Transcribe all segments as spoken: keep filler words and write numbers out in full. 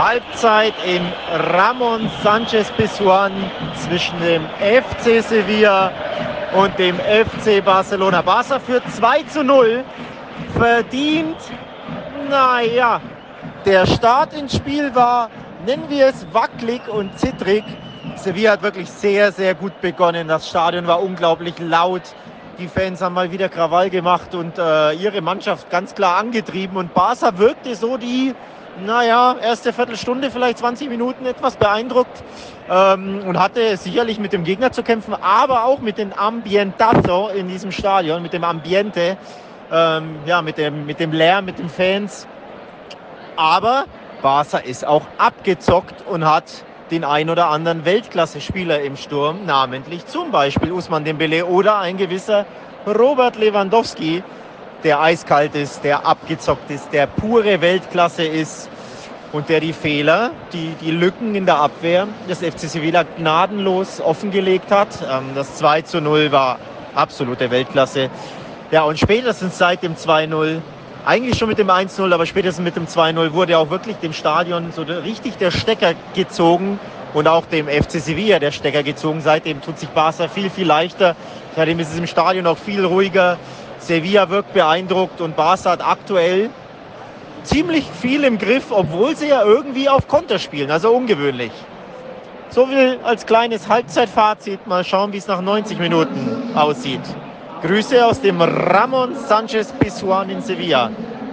Halbzeit im Ramon Sánchez Pizjuán zwischen dem F C Sevilla und dem F C Barcelona. Barca führt zwei zu null. Verdient, naja, der Start ins Spiel war, nennen wir es, wackelig und zittrig. Sevilla hat wirklich sehr, sehr gut begonnen. Das Stadion war unglaublich laut. Die Fans haben mal wieder Krawall gemacht und äh, ihre Mannschaft ganz klar angetrieben. Und Barca wirkte so die, naja, erste Viertelstunde, vielleicht zwanzig Minuten etwas beeindruckt ähm, und hatte sicherlich mit dem Gegner zu kämpfen, aber auch mit dem Ambientazo in diesem Stadion, mit dem Ambiente, ähm, ja, mit dem, mit dem Lärm, mit den Fans. Aber Barca ist auch abgezockt und hat den ein oder anderen Weltklasse-Spieler im Sturm, namentlich zum Beispiel Ousmane Dembélé oder ein gewisser Robert Lewandowski, der eiskalt ist, der abgezockt ist, der pure Weltklasse ist und der die Fehler, die, die Lücken in der Abwehr des F C Sevilla gnadenlos offengelegt hat. Das zwei zu null war absolute Weltklasse. Ja, und spätestens seit dem zwei null, eigentlich schon mit dem eins null, aber spätestens mit dem zwei null wurde auch wirklich dem Stadion so richtig der Stecker gezogen und auch dem F C Sevilla der Stecker gezogen. Seitdem tut sich Barca viel, viel leichter. Seitdem ist es im Stadion auch viel ruhiger. Sevilla wirkt beeindruckt und Barca hat aktuell ziemlich viel im Griff, obwohl sie ja irgendwie auf Konter spielen, also ungewöhnlich. So viel als kleines Halbzeitfazit. Mal schauen, wie es nach neunzig Minuten aussieht. Grüße aus dem Ramon Sánchez Pizjuán in Sevilla.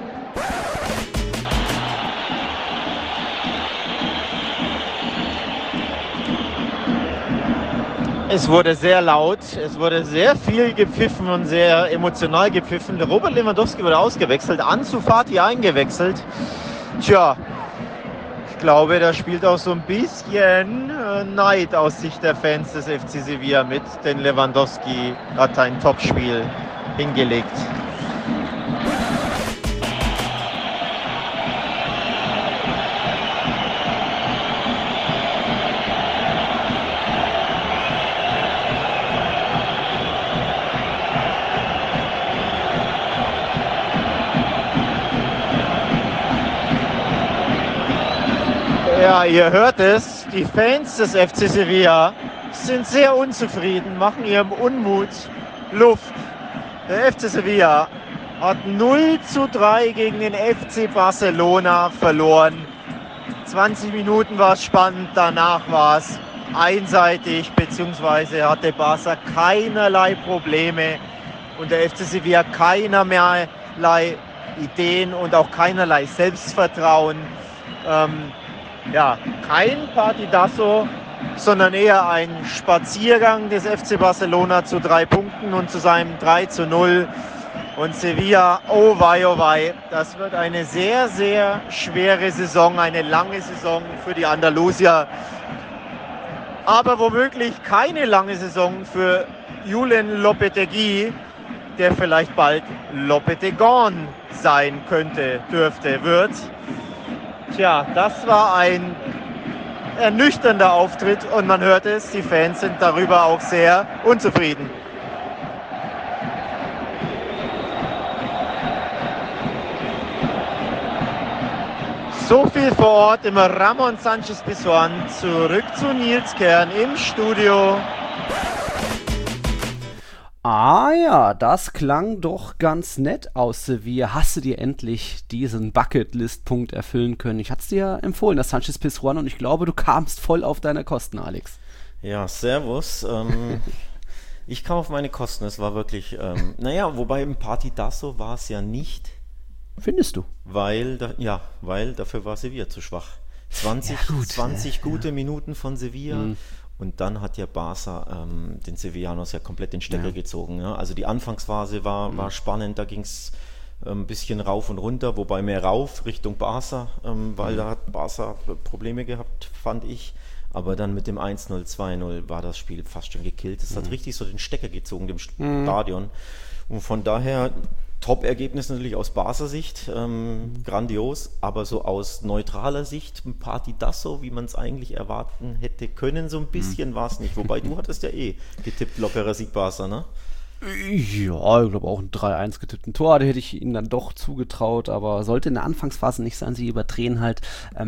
Es wurde sehr laut, es wurde sehr viel gepfiffen und sehr emotional gepfiffen. Der Robert Lewandowski wurde ausgewechselt, Ansu Fati eingewechselt. Tja, ich glaube, da spielt auch so ein bisschen Neid aus Sicht der Fans des F C Sevilla mit, denn Lewandowski hat ein Topspiel hingelegt. Ja, ihr hört es, die Fans des F C Sevilla sind sehr unzufrieden, machen ihrem Unmut Luft. Der F C Sevilla hat null zu drei gegen den F C Barcelona verloren. zwanzig Minuten war es spannend, danach war es einseitig, beziehungsweise hatte Barca keinerlei Probleme und der F C Sevilla keinerlei Ideen und auch keinerlei Selbstvertrauen. Ähm, Ja, kein Partidazo, sondern eher ein Spaziergang des F C Barcelona zu drei Punkten und zu seinem drei zu null. Und Sevilla, oh wei, oh wei, das wird eine sehr, sehr schwere Saison, eine lange Saison für die Andalusier. Aber womöglich keine lange Saison für Julen Lopetegui, der vielleicht bald Lopetegón sein könnte, dürfte, wird. Tja, das war ein ernüchternder Auftritt und man hört es, die Fans sind darüber auch sehr unzufrieden. So viel vor Ort im Ramon Sánchez Pizjuán. Zurück zu Nils Kern im Studio. Ah ja, das klang doch ganz nett aus Sevilla. Hast du dir endlich diesen Bucketlist-Punkt erfüllen können? Ich hatte es dir empfohlen, das Sánchez Pizjuán, und ich glaube, du kamst voll auf deine Kosten, Alex. Ja, servus. Ähm, ich kam auf meine Kosten. Es war wirklich, ähm, naja, wobei im Partidazo war es ja nicht. Findest du? Weil, da, ja, weil dafür war Sevilla zu schwach. zwanzig, ja, gut, zwanzig ja. gute Minuten von Sevilla. Mhm. Und dann hat ja Barca ähm, den Sevillanos ja komplett den Stecker ja. gezogen. Ja? Also die Anfangsphase war, mhm. war spannend, da ging es ein ähm, bisschen rauf und runter, wobei mehr rauf Richtung Barca, ähm, weil mhm. da hat Barca Probleme gehabt, fand ich. Aber dann mit dem eins null, zwei null war das Spiel fast schon gekillt. Es mhm. hat richtig so den Stecker gezogen, dem Stadion. Mhm. Und von daher Top-Ergebnis natürlich aus Barca Sicht, ähm, mhm. grandios, aber so aus neutraler Sicht ein Partidazo, wie man es eigentlich erwarten hätte können, so ein bisschen mhm. war es nicht. Wobei du hattest ja eh getippt, lockerer Sieg Barca, ne? Ja, ich glaube auch ein drei eins getippten Tor, da hätte ich ihnen dann doch zugetraut, aber sollte in der Anfangsphase nicht sein, sie überdrehen halt. Ähm,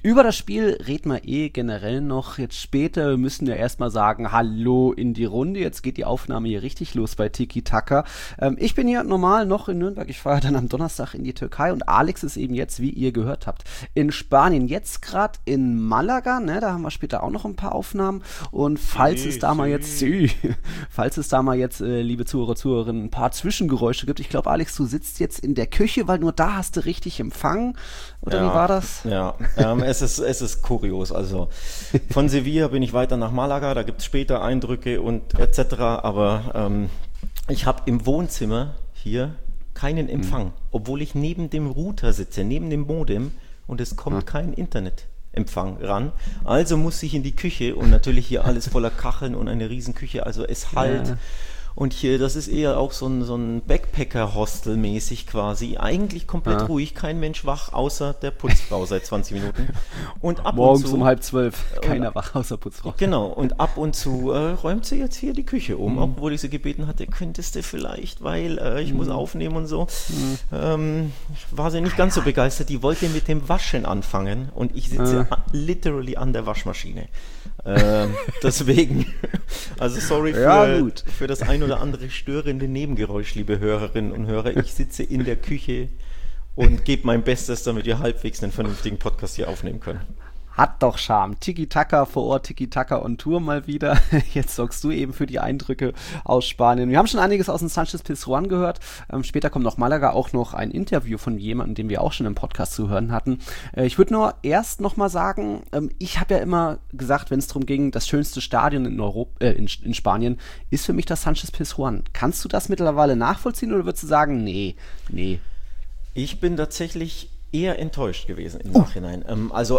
Über das Spiel reden wir eh generell noch jetzt später. Wir müssen ja erstmal sagen, hallo in die Runde. Jetzt geht die Aufnahme hier richtig los bei Tiki Taka. Ähm, ich bin hier normal noch in Nürnberg. Ich fahre dann am Donnerstag in die Türkei und Alex ist eben jetzt, wie ihr gehört habt, in Spanien. Jetzt gerade in Malaga, ne? Da haben wir später auch noch ein paar Aufnahmen. Und falls sí, es da sí. mal jetzt, sí, falls es da mal jetzt, äh, liebe Zuhörer, Zuhörerinnen, ein paar Zwischengeräusche gibt. Ich glaube, Alex, du sitzt jetzt in der Küche, weil nur da hast du richtig empfangen. Oder ja, wie war das? Ja, ähm, es ist, es ist kurios. Also von Sevilla bin ich weiter nach Malaga, da gibt es später Eindrücke und et cetera. Aber ähm, ich habe im Wohnzimmer hier keinen Empfang, mhm. obwohl ich neben dem Router sitze, neben dem Modem und es kommt mhm. kein Internetempfang ran. Also muss ich in die Küche und natürlich hier alles voller Kacheln und eine riesen Küche, also es halt. Ja. Und hier, das ist eher auch so ein, so ein Backpacker-Hostel mäßig quasi. Eigentlich komplett ja. ruhig, kein Mensch wach, außer der Putzfrau seit zwanzig Minuten. Und ab Morgens und zu, um halb zwölf, keiner und, wach, außer Putzfrau. Genau, und ab und zu äh, räumt sie jetzt hier die Küche um, mhm. obwohl ich sie gebeten hatte, könntest du vielleicht, weil äh, ich mhm. muss aufnehmen und so. Mhm. Ähm, war sie nicht ganz so begeistert. Die wollte mit dem Waschen anfangen und ich sitze äh. literally an der Waschmaschine. ähm, deswegen, also sorry für, ja, für das ein oder andere störende Nebengeräusch, liebe Hörerinnen und Hörer. Ich sitze in der Küche und gebe mein Bestes, damit wir halbwegs einen vernünftigen Podcast hier aufnehmen können. Hat doch Charme. Tiki Taka vor Ort, Tiki Taka on Tour mal wieder. Jetzt sorgst du eben für die Eindrücke aus Spanien. Wir haben schon einiges aus dem Sanchez Pizjuan gehört. Ähm, später kommt noch Malaga, auch noch ein Interview von jemandem, den wir auch schon im Podcast zu hören hatten. Äh, ich würde nur erst noch mal sagen, ähm, ich habe ja immer gesagt, wenn es darum ging, das schönste Stadion in, Europa, äh, in, in Spanien ist für mich das Sanchez Pizjuan. Kannst du das mittlerweile nachvollziehen oder würdest du sagen, nee, nee? Ich bin tatsächlich eher enttäuscht gewesen im Nachhinein. Oh. Ähm, also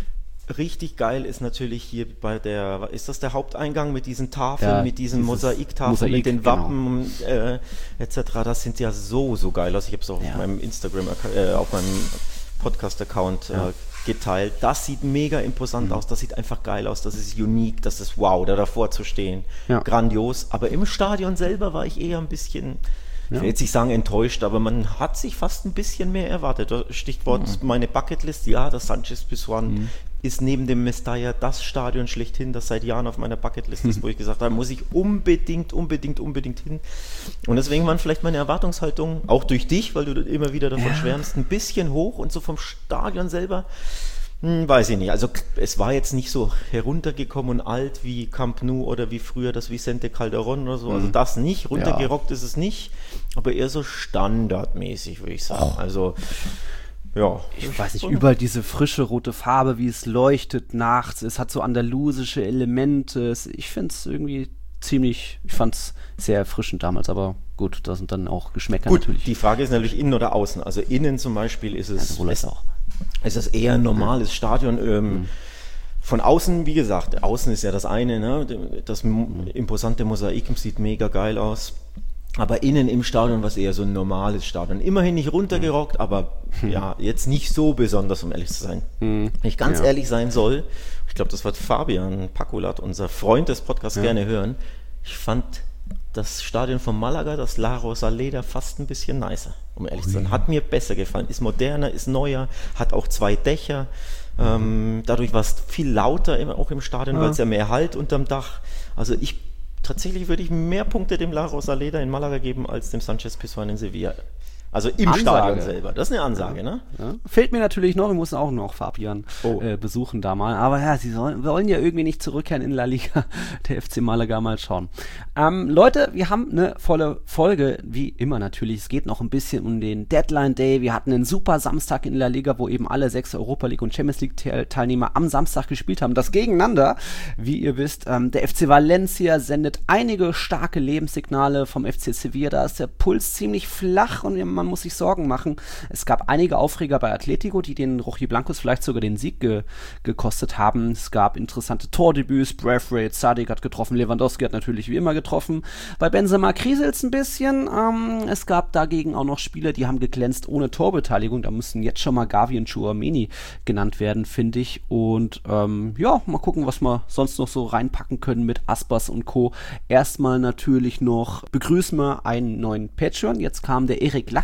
richtig geil ist natürlich hier bei der, ist das der Haupteingang mit diesen Tafeln, ja, mit diesen Mosaiktafeln, Mosaik, mit den Wappen, genau. äh, et cetera. Das sind ja so, so geil aus. Ich habe es auch ja. auf meinem Instagram, äh, auf meinem Podcast-Account ja. äh, geteilt. Das sieht mega imposant mhm. aus, das sieht einfach geil aus, das ist unique, das ist wow, da davor zu stehen. Ja. Grandios. Aber im Stadion selber war ich eher ein bisschen, ich will jetzt nicht sagen enttäuscht, aber man hat sich fast ein bisschen mehr erwartet. Stichwort mhm. meine Bucketlist, ja, das Sanchez Pizjuan mhm. ist neben dem Mestalla das Stadion schlechthin, das seit Jahren auf meiner Bucketlist ist, wo ich gesagt habe, muss ich unbedingt, unbedingt, unbedingt hin. Und deswegen waren vielleicht meine Erwartungshaltungen, auch durch dich, weil du immer wieder davon ja. schwärmst, ein bisschen hoch und so vom Stadion selber, hm, weiß ich nicht. Also es war jetzt nicht so heruntergekommen und alt wie Camp Nou oder wie früher das Vicente Calderón oder so, also das nicht, runtergerockt ja. ist es nicht, aber eher so standardmäßig, würde ich sagen. Oh. Also ja. Ich weiß nicht, überall diese frische rote Farbe, wie es leuchtet nachts. Es hat so andalusische Elemente. Ich finde es irgendwie ziemlich, ich fand es sehr erfrischend damals, aber gut, da sind dann auch Geschmäcker gut, natürlich. Die Frage ist natürlich innen oder außen. Also innen zum Beispiel ist es, ja, es, auch. es ist eher ein normales ja. Stadion. Ähm, mhm. Von außen, wie gesagt, außen ist ja das eine, ne? Das mhm. imposante Mosaik sieht mega geil aus. Aber innen im Stadion war es eher so ein normales Stadion. Immerhin nicht runtergerockt, aber ja, jetzt nicht so besonders, um ehrlich zu sein. Wenn ich ganz ja. ehrlich sein soll, ich glaube, das wird Fabian Pakulat, unser Freund des Podcasts, ja. gerne hören. Ich fand das Stadion von Malaga, das La Rosaleda, fast ein bisschen nicer, um ehrlich Ui. zu sein. Hat mir besser gefallen. Ist moderner, ist neuer, hat auch zwei Dächer. Mhm. Ähm, dadurch war es viel lauter immer auch im Stadion, ja. weil es ja mehr Halt unterm Dach. Also ich Tatsächlich würde ich mehr Punkte dem La Rosaleda in Malaga geben als dem Sanchez Pizjuan in Sevilla. Also im Ansage. Stadion selber. Das ist eine Ansage, ja. ne? Ja. Fehlt mir natürlich noch, wir müssen auch noch Fabian oh. äh, besuchen da mal. Aber ja, sie sollen, wollen ja irgendwie nicht zurückkehren in La Liga. Der F C Malaga, mal schauen. Ähm, Leute, wir haben eine volle Folge, wie immer natürlich. Es geht noch ein bisschen um den Deadline Day. Wir hatten einen super Samstag in La Liga, wo eben alle sechs Europa League und Champions League Teilnehmer am Samstag gespielt haben. Das gegeneinander, wie ihr wisst. Ähm, der F C Valencia sendet einige starke Lebenssignale vom F C Sevilla. Da ist der Puls ziemlich flach und man muss sich Sorgen machen. Es gab einige Aufreger bei Atletico, die den Rojiblancos vielleicht sogar den Sieg ge- gekostet haben. Es gab interessante Tordebüts. Braithwaite, Sadik hat getroffen, Lewandowski hat natürlich wie immer getroffen. Bei Benzema kriselt es ein bisschen. Ähm, es gab dagegen auch noch Spieler, die haben geglänzt ohne Torbeteiligung. Da müssen jetzt schon mal Gavi und Tchouaméni genannt werden, finde ich. Und ähm, ja, mal gucken, was wir sonst noch so reinpacken können mit Aspas und Co. Erstmal natürlich noch begrüßen wir einen neuen Patreon. Jetzt kam der Erik Lachs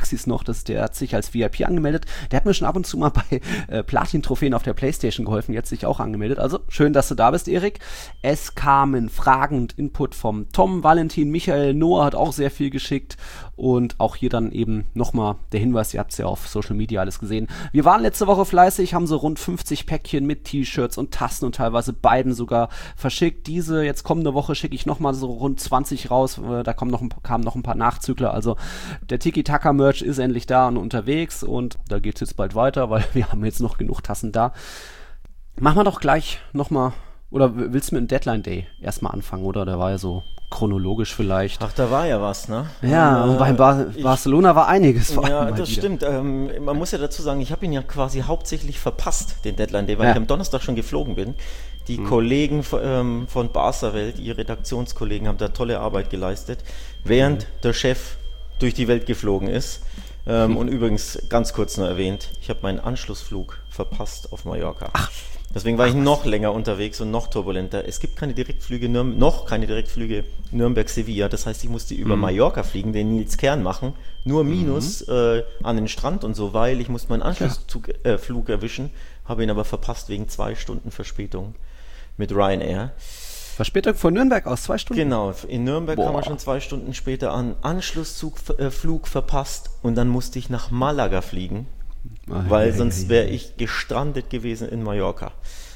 Galaxis noch, das, der hat sich als V I P angemeldet. Der hat mir schon ab und zu mal bei äh, Platin-Trophäen auf der Playstation geholfen, jetzt sich auch angemeldet. Also schön, dass du da bist, Erik. Es kamen Fragen und Input vom Tom, Valentin, Michael, Noah hat auch sehr viel geschickt und auch hier dann eben nochmal der Hinweis, ihr habt es ja auf Social Media alles gesehen. Wir waren letzte Woche fleißig, haben so rund fünfzig Päckchen mit T-Shirts und Tassen und teilweise beiden sogar verschickt. Diese, jetzt kommende Woche schicke ich nochmal so rund zwanzig raus, da kommen noch ein, kamen noch ein paar Nachzügler, also der Tiki-Taka-Merch ist endlich da und unterwegs und da geht es jetzt bald weiter, weil wir haben jetzt noch genug Tassen da. Machen wir doch gleich nochmal, oder willst du mit dem Deadline Day erstmal anfangen, oder? Der war ja so chronologisch vielleicht. Ach, da war ja was, ne? Ja, und, äh, bei Bar- ich, Barcelona war einiges. Vor ja, allem das wieder. stimmt. Ähm, man muss ja dazu sagen, ich habe ihn ja quasi hauptsächlich verpasst, den Deadline Day, weil ja. ich am Donnerstag schon geflogen bin. Die mhm. Kollegen von, ähm, von Barca Welt, die Redaktionskollegen, haben da tolle Arbeit geleistet, während mhm. der Chef durch die Welt geflogen ist. Ähm, mhm. Und übrigens, ganz kurz nur erwähnt, ich habe meinen Anschlussflug verpasst auf Mallorca. Ach. Deswegen war ich noch länger unterwegs und noch turbulenter. Es gibt keine Direktflüge, Nürn- noch keine Direktflüge Nürnberg-Sevilla. Das heißt, ich musste über mhm. Mallorca fliegen, den Nils Kern machen. Nur minus mhm. äh, an den Strand und so, weil ich musste meinen Anschlussflug äh, erwischen, habe ihn aber verpasst wegen zwei Stunden Verspätung mit Ryanair. Verspätung von Nürnberg aus, zwei Stunden? Genau, in Nürnberg Boah. kam er schon zwei Stunden später an. Anschlusszug, äh, Flug verpasst und dann musste ich nach Malaga fliegen. Weil sonst wäre ich gestrandet gewesen in Mallorca.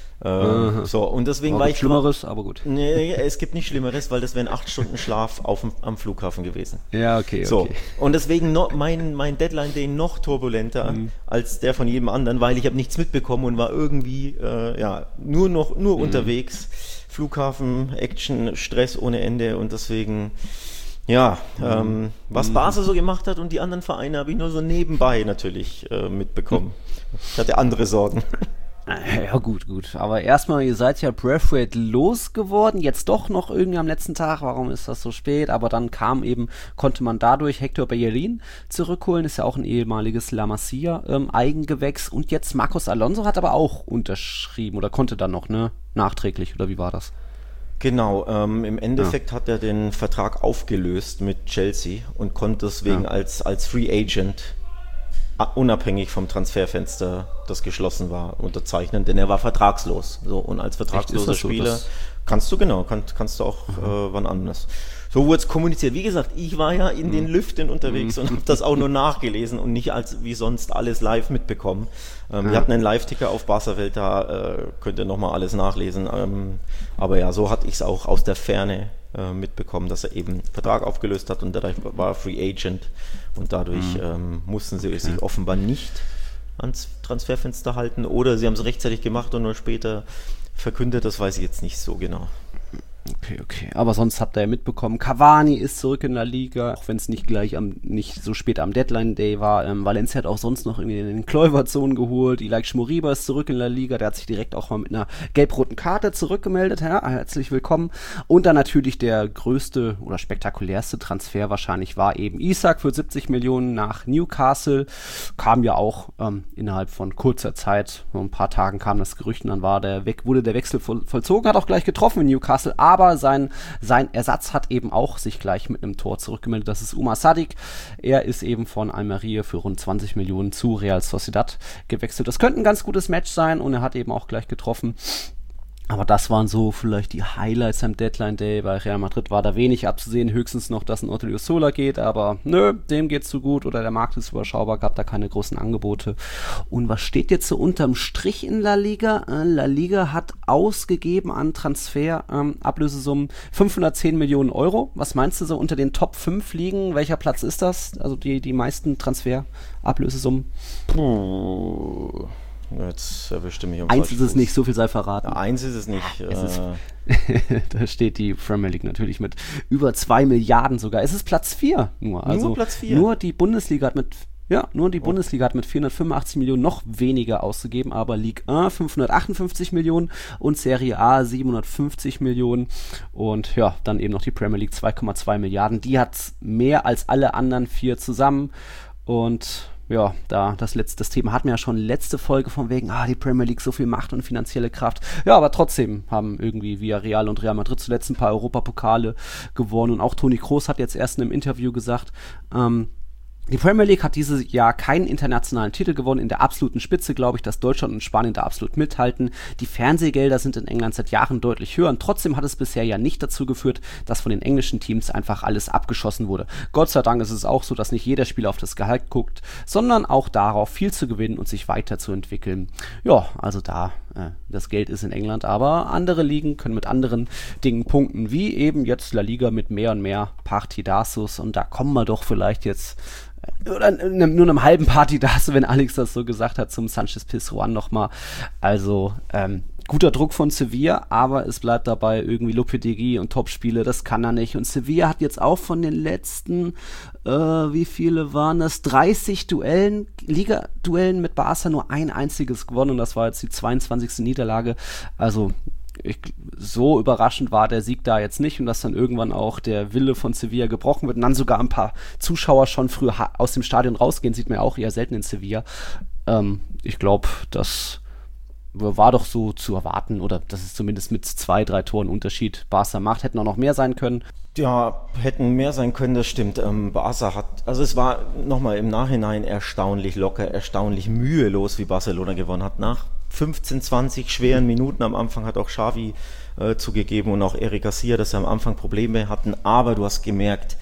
Ähm, so, und deswegen war, war ich. Schlimmeres, aber gut. Nee, es gibt nicht Schlimmeres, weil das wären acht Stunden Schlaf auf dem, am Flughafen gewesen. Ja, okay, so, okay. Und deswegen no, mein, mein Deadline Day noch turbulenter mhm. als der von jedem anderen, weil ich habe nichts mitbekommen und war irgendwie äh, ja, nur noch nur mhm. unterwegs. Flughafen, Action, Stress ohne Ende und deswegen. Ja, ähm, was Barca so gemacht hat und die anderen Vereine habe ich nur so nebenbei natürlich äh, mitbekommen. Ich hatte andere Sorgen. Ja, gut, gut. Aber erstmal, ihr seid ja Braithwaite losgeworden, jetzt doch noch irgendwie am letzten Tag. Warum ist das so spät? Aber dann kam eben, konnte man dadurch Hector Bellerin zurückholen, ist ja auch ein ehemaliges La Masia ähm, Eigengewächs. Und jetzt Marcos Alonso hat aber auch unterschrieben oder konnte dann noch, ne? Nachträglich, oder wie war das? Genau, ähm, im Endeffekt ja. hat er den Vertrag aufgelöst mit Chelsea und konnte deswegen ja. als, als Free Agent unabhängig vom Transferfenster, das geschlossen war, unterzeichnen, denn er war vertragslos. So, und als vertragsloser Spieler so, kannst du genau, kann, kannst du auch mhm. äh, wann anders. So wurde es kommuniziert. Wie gesagt, ich war ja in mhm. den Lüften unterwegs mhm. und habe das auch nur nachgelesen und nicht als wie sonst alles live mitbekommen. Ähm, ja. Wir hatten einen Live-Ticker auf Barca Welt, da äh, könnt ihr nochmal alles nachlesen. Ähm, aber ja, so hatte ich es auch aus der Ferne äh, mitbekommen, dass er eben Vertrag aufgelöst hat und dadurch war er Free Agent und dadurch mhm. ähm, mussten sie okay. sich offenbar nicht ans Transferfenster halten oder sie haben es rechtzeitig gemacht und nur später verkündet, das weiß ich jetzt nicht so genau. Okay, okay. Aber sonst habt ihr ja mitbekommen, Cavani ist zurück in der Liga, auch wenn es nicht gleich am, nicht so spät am Deadline Day war. Ähm, Valencia hat auch sonst noch irgendwie in den Kluivert-Zonen geholt. Ilaix Moriba ist zurück in der Liga, der hat sich direkt auch mal mit einer gelb-roten Karte zurückgemeldet. Ja, herzlich willkommen. Und dann natürlich der größte oder spektakulärste Transfer wahrscheinlich war eben Isak für siebzig Millionen nach Newcastle. Kam ja auch ähm, innerhalb von kurzer Zeit, nur ein paar Tagen kam das Gerücht und dann war der weg, wurde der Wechsel voll, vollzogen, hat auch gleich getroffen in Newcastle. Aber sein, sein Ersatz hat eben auch sich gleich mit einem Tor zurückgemeldet. Das ist Umar Sadik. Er ist eben von Almeria für rund zwanzig Millionen zu Real Sociedad gewechselt. Das könnte ein ganz gutes Match sein und er hat eben auch gleich getroffen. Aber das waren so vielleicht die Highlights am Deadline Day. Bei Real Madrid war da wenig abzusehen, höchstens noch, dass ein Otelio Sola geht, aber nö, dem geht's zu gut oder der Markt ist überschaubar, gab da keine großen Angebote. Und was steht jetzt so unterm Strich in La Liga? Äh, La Liga hat ausgegeben an Transfer, ähm, Ablösesummen fünfhundertzehn Millionen Euro. Was meinst du so unter den Top fünf Ligen? Welcher Platz ist das? Also die, die meisten Transfer-Ablösesummen? Puh. Jetzt erwischte mich um Eins ist es nicht, so viel sei verraten. Ja, eins ist es nicht. Es ist, da steht die Premier League natürlich mit über zwei Milliarden sogar. Es ist Platz vier nur. Also nur Platz vier? Nur die Bundesliga hat mit Ja, nur die oh. Bundesliga hat mit vierhundertfünfundachtzig Millionen noch weniger ausgegeben, aber Ligue eins fünfhundertachtundfünfzig Millionen und Serie A siebenhundertfünfzig Millionen und ja, dann eben noch die Premier League zwei Komma zwei Milliarden. Die hat mehr als alle anderen vier zusammen und ja, da das letzte das Thema hatten wir ja schon letzte Folge von wegen, ah, die Premier League so viel Macht und finanzielle Kraft. Ja, aber trotzdem haben irgendwie Villarreal und Real Madrid zuletzt ein paar Europapokale gewonnen und auch Toni Kroos hat jetzt erst in einem Interview gesagt, ähm, Die Premier League hat dieses Jahr keinen internationalen Titel gewonnen. In der absoluten Spitze glaube ich, dass Deutschland und Spanien da absolut mithalten. Die Fernsehgelder sind in England seit Jahren deutlich höher und trotzdem hat es bisher ja nicht dazu geführt, dass von den englischen Teams einfach alles abgeschossen wurde. Gott sei Dank ist es auch so, dass nicht jeder Spieler auf das Gehalt guckt, sondern auch darauf, viel zu gewinnen und sich weiterzuentwickeln. Ja, also da, äh, das Geld ist in England, aber andere Ligen können mit anderen Dingen punkten, wie eben jetzt La Liga mit mehr und mehr Partidazos und da kommen wir doch vielleicht jetzt oder nur einem halben Party da, wenn Alex das so gesagt hat, zum Sanchez Pizjuan nochmal. Also, ähm, guter Druck von Sevilla, aber es bleibt dabei irgendwie Lopetegui und Topspiele, das kann er nicht. Und Sevilla hat jetzt auch von den letzten, äh, wie viele waren das, dreißig Duellen, Liga-Duellen mit Barca nur ein einziges gewonnen und das war jetzt die zweiundzwanzigste Niederlage. Also, Ich, so überraschend war der Sieg da jetzt nicht und dass dann irgendwann auch der Wille von Sevilla gebrochen wird und dann sogar ein paar Zuschauer schon früh ha- aus dem Stadion rausgehen, sieht man ja auch eher selten in Sevilla. Ähm, ich glaube, das war doch so zu erwarten oder dass es zumindest mit zwei, drei Toren Unterschied Barca macht. Hätten auch noch mehr sein können. Ja, hätten mehr sein können, das stimmt. Ähm, Barca hat, also es war nochmal im Nachhinein erstaunlich locker, erstaunlich mühelos, wie Barcelona gewonnen hat. Nach fünfzehn, zwanzig schweren Minuten am Anfang hat auch Xavi äh, zugegeben und auch Eric Garcia, dass sie am Anfang Probleme hatten, aber du hast gemerkt,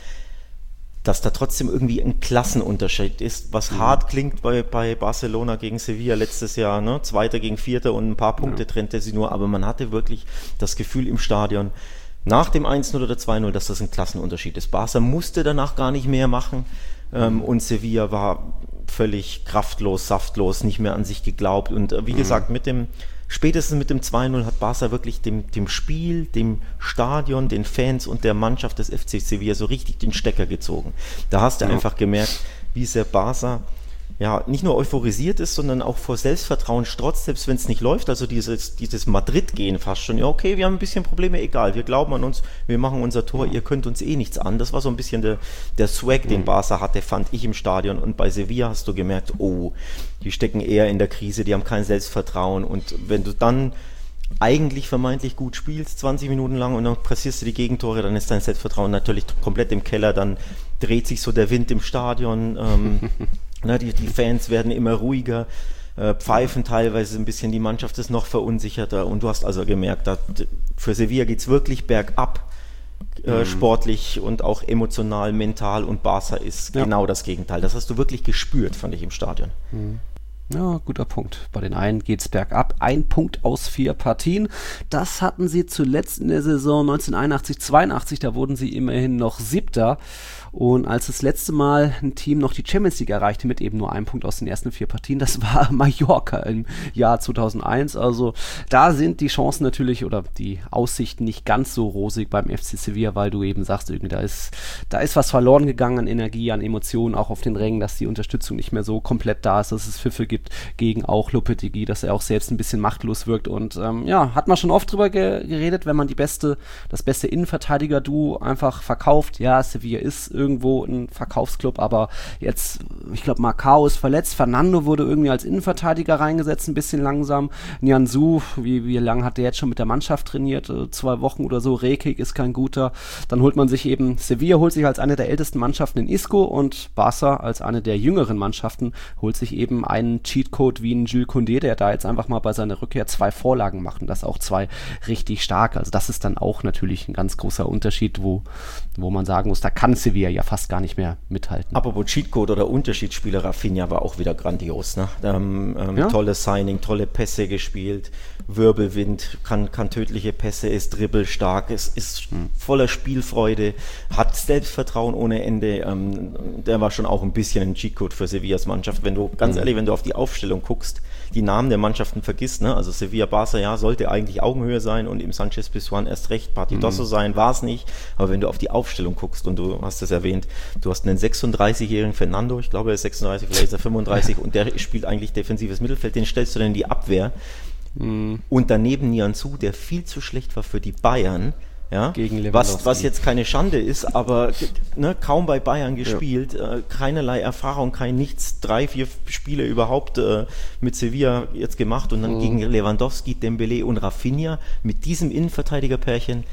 dass da trotzdem irgendwie ein Klassenunterschied ist, was mhm. hart klingt bei, bei Barcelona gegen Sevilla letztes Jahr, ne? Zweiter gegen Vierter und ein paar Punkte ja. trennte sie nur, aber man hatte wirklich das Gefühl im Stadion, nach dem eins null oder zwei null, dass das ein Klassenunterschied ist. Barca musste danach gar nicht mehr machen ähm, und Sevilla war völlig kraftlos, saftlos, nicht mehr an sich geglaubt und äh, wie mhm. gesagt, mit dem spätestens mit dem zwei null hat Barca wirklich dem, dem Spiel, dem Stadion, den Fans und der Mannschaft des F C Sevilla so richtig den Stecker gezogen. Da hast du ja. einfach gemerkt, wie sehr Barca ja, nicht nur euphorisiert ist, sondern auch vor Selbstvertrauen strotzt, selbst wenn es nicht läuft, also dieses, dieses Madrid-Gehen fast schon, ja okay, wir haben ein bisschen Probleme, egal, wir glauben an uns, wir machen unser Tor, ihr könnt uns eh nichts an. Das war so ein bisschen der, der Swag, den Barca hatte, fand ich im Stadion und bei Sevilla hast du gemerkt, oh, die stecken eher in der Krise, die haben kein Selbstvertrauen und wenn du dann eigentlich vermeintlich gut spielst, zwanzig Minuten lang und dann pressierst du die Gegentore, dann ist dein Selbstvertrauen natürlich komplett im Keller, dann dreht sich so der Wind im Stadion, ähm, Na, die, die Fans werden immer ruhiger, äh, pfeifen teilweise ein bisschen, die Mannschaft ist noch verunsicherter und du hast also gemerkt, dass für Sevilla geht es wirklich bergab, äh, mhm. sportlich und auch emotional, mental und Barca ist ja. genau das Gegenteil. Das hast du wirklich gespürt, fand ich im Stadion. Mhm. Ja, guter Punkt. Bei den einen geht's bergab. Ein Punkt aus vier Partien. Das hatten sie zuletzt in der Saison neunzehnhunderteinundachtzig zweiundachtzig. Da wurden sie immerhin noch Siebter. Und als das letzte Mal ein Team noch die Champions League erreichte mit eben nur einem Punkt aus den ersten vier Partien, das war Mallorca im Jahr zweitausendeins. Also da sind die Chancen natürlich oder die Aussichten nicht ganz so rosig beim F C Sevilla, weil du eben sagst, irgendwie da ist, da ist was verloren gegangen an Energie, an Emotionen, auch auf den Rängen, dass die Unterstützung nicht mehr so komplett da ist, dass es Pfiffe gibt gegen auch Lopetegui, dass er auch selbst ein bisschen machtlos wirkt. Und ähm, ja, hat man schon oft drüber ge- geredet, wenn man die beste, das beste Innenverteidiger-Duo einfach verkauft. Ja, Sevilla ist irgendwo ein Verkaufsclub, aber jetzt, ich glaube, Marcao ist verletzt, Fernando wurde irgendwie als Innenverteidiger reingesetzt, ein bisschen langsam. Nianzou, wie, wie lange hat der jetzt schon mit der Mannschaft trainiert? Zwei Wochen oder so. Rekik ist kein guter. Dann holt man sich eben, Sevilla holt sich als eine der ältesten Mannschaften in Isco und Barca als eine der jüngeren Mannschaften holt sich eben einen Cheatcode wie ein Jules Koundé, der da jetzt einfach mal bei seiner Rückkehr zwei Vorlagen macht und das auch zwei richtig stark. Also das ist dann auch natürlich ein ganz großer Unterschied, wo, wo man sagen muss, da kann Sevilla ja fast gar nicht mehr mithalten. Apropos Cheatcode oder Unterschiedsspieler, Rafinha war auch wieder grandios. Ne? Ähm, ähm, ja? Tolles Signing, tolle Pässe gespielt, Wirbelwind, kann, kann tödliche Pässe, ist dribbelstark, ist, ist hm. voller Spielfreude, hat Selbstvertrauen ohne Ende. Ähm, der war schon auch ein bisschen ein Cheatcode für Sevillas Mannschaft. Wenn du, ganz hm. ehrlich, wenn du auf die Aufstellung guckst, die Namen der Mannschaften vergisst, ne? Also Sevilla, Barca, ja, sollte eigentlich Augenhöhe sein und im Sanchez Pizjuan erst recht Partidoso mhm. sein, war es nicht, aber wenn du auf die Aufstellung guckst und du hast es erwähnt, du hast einen sechsunddreißigjährigen Fernando, ich glaube er ist sechsunddreißig, vielleicht ist er fünfunddreißig und der spielt eigentlich defensives Mittelfeld, den stellst du dann in die Abwehr mhm. und daneben Nianzou, der viel zu schlecht war für die Bayern, ja, gegen was, was jetzt keine Schande ist, aber ne, kaum bei Bayern gespielt, ja. äh, keinerlei Erfahrung, kein nichts, drei, vier Spiele überhaupt äh, mit Sevilla jetzt gemacht und dann mhm. gegen Lewandowski, Dembélé und Rafinha mit diesem Innenverteidigerpärchen,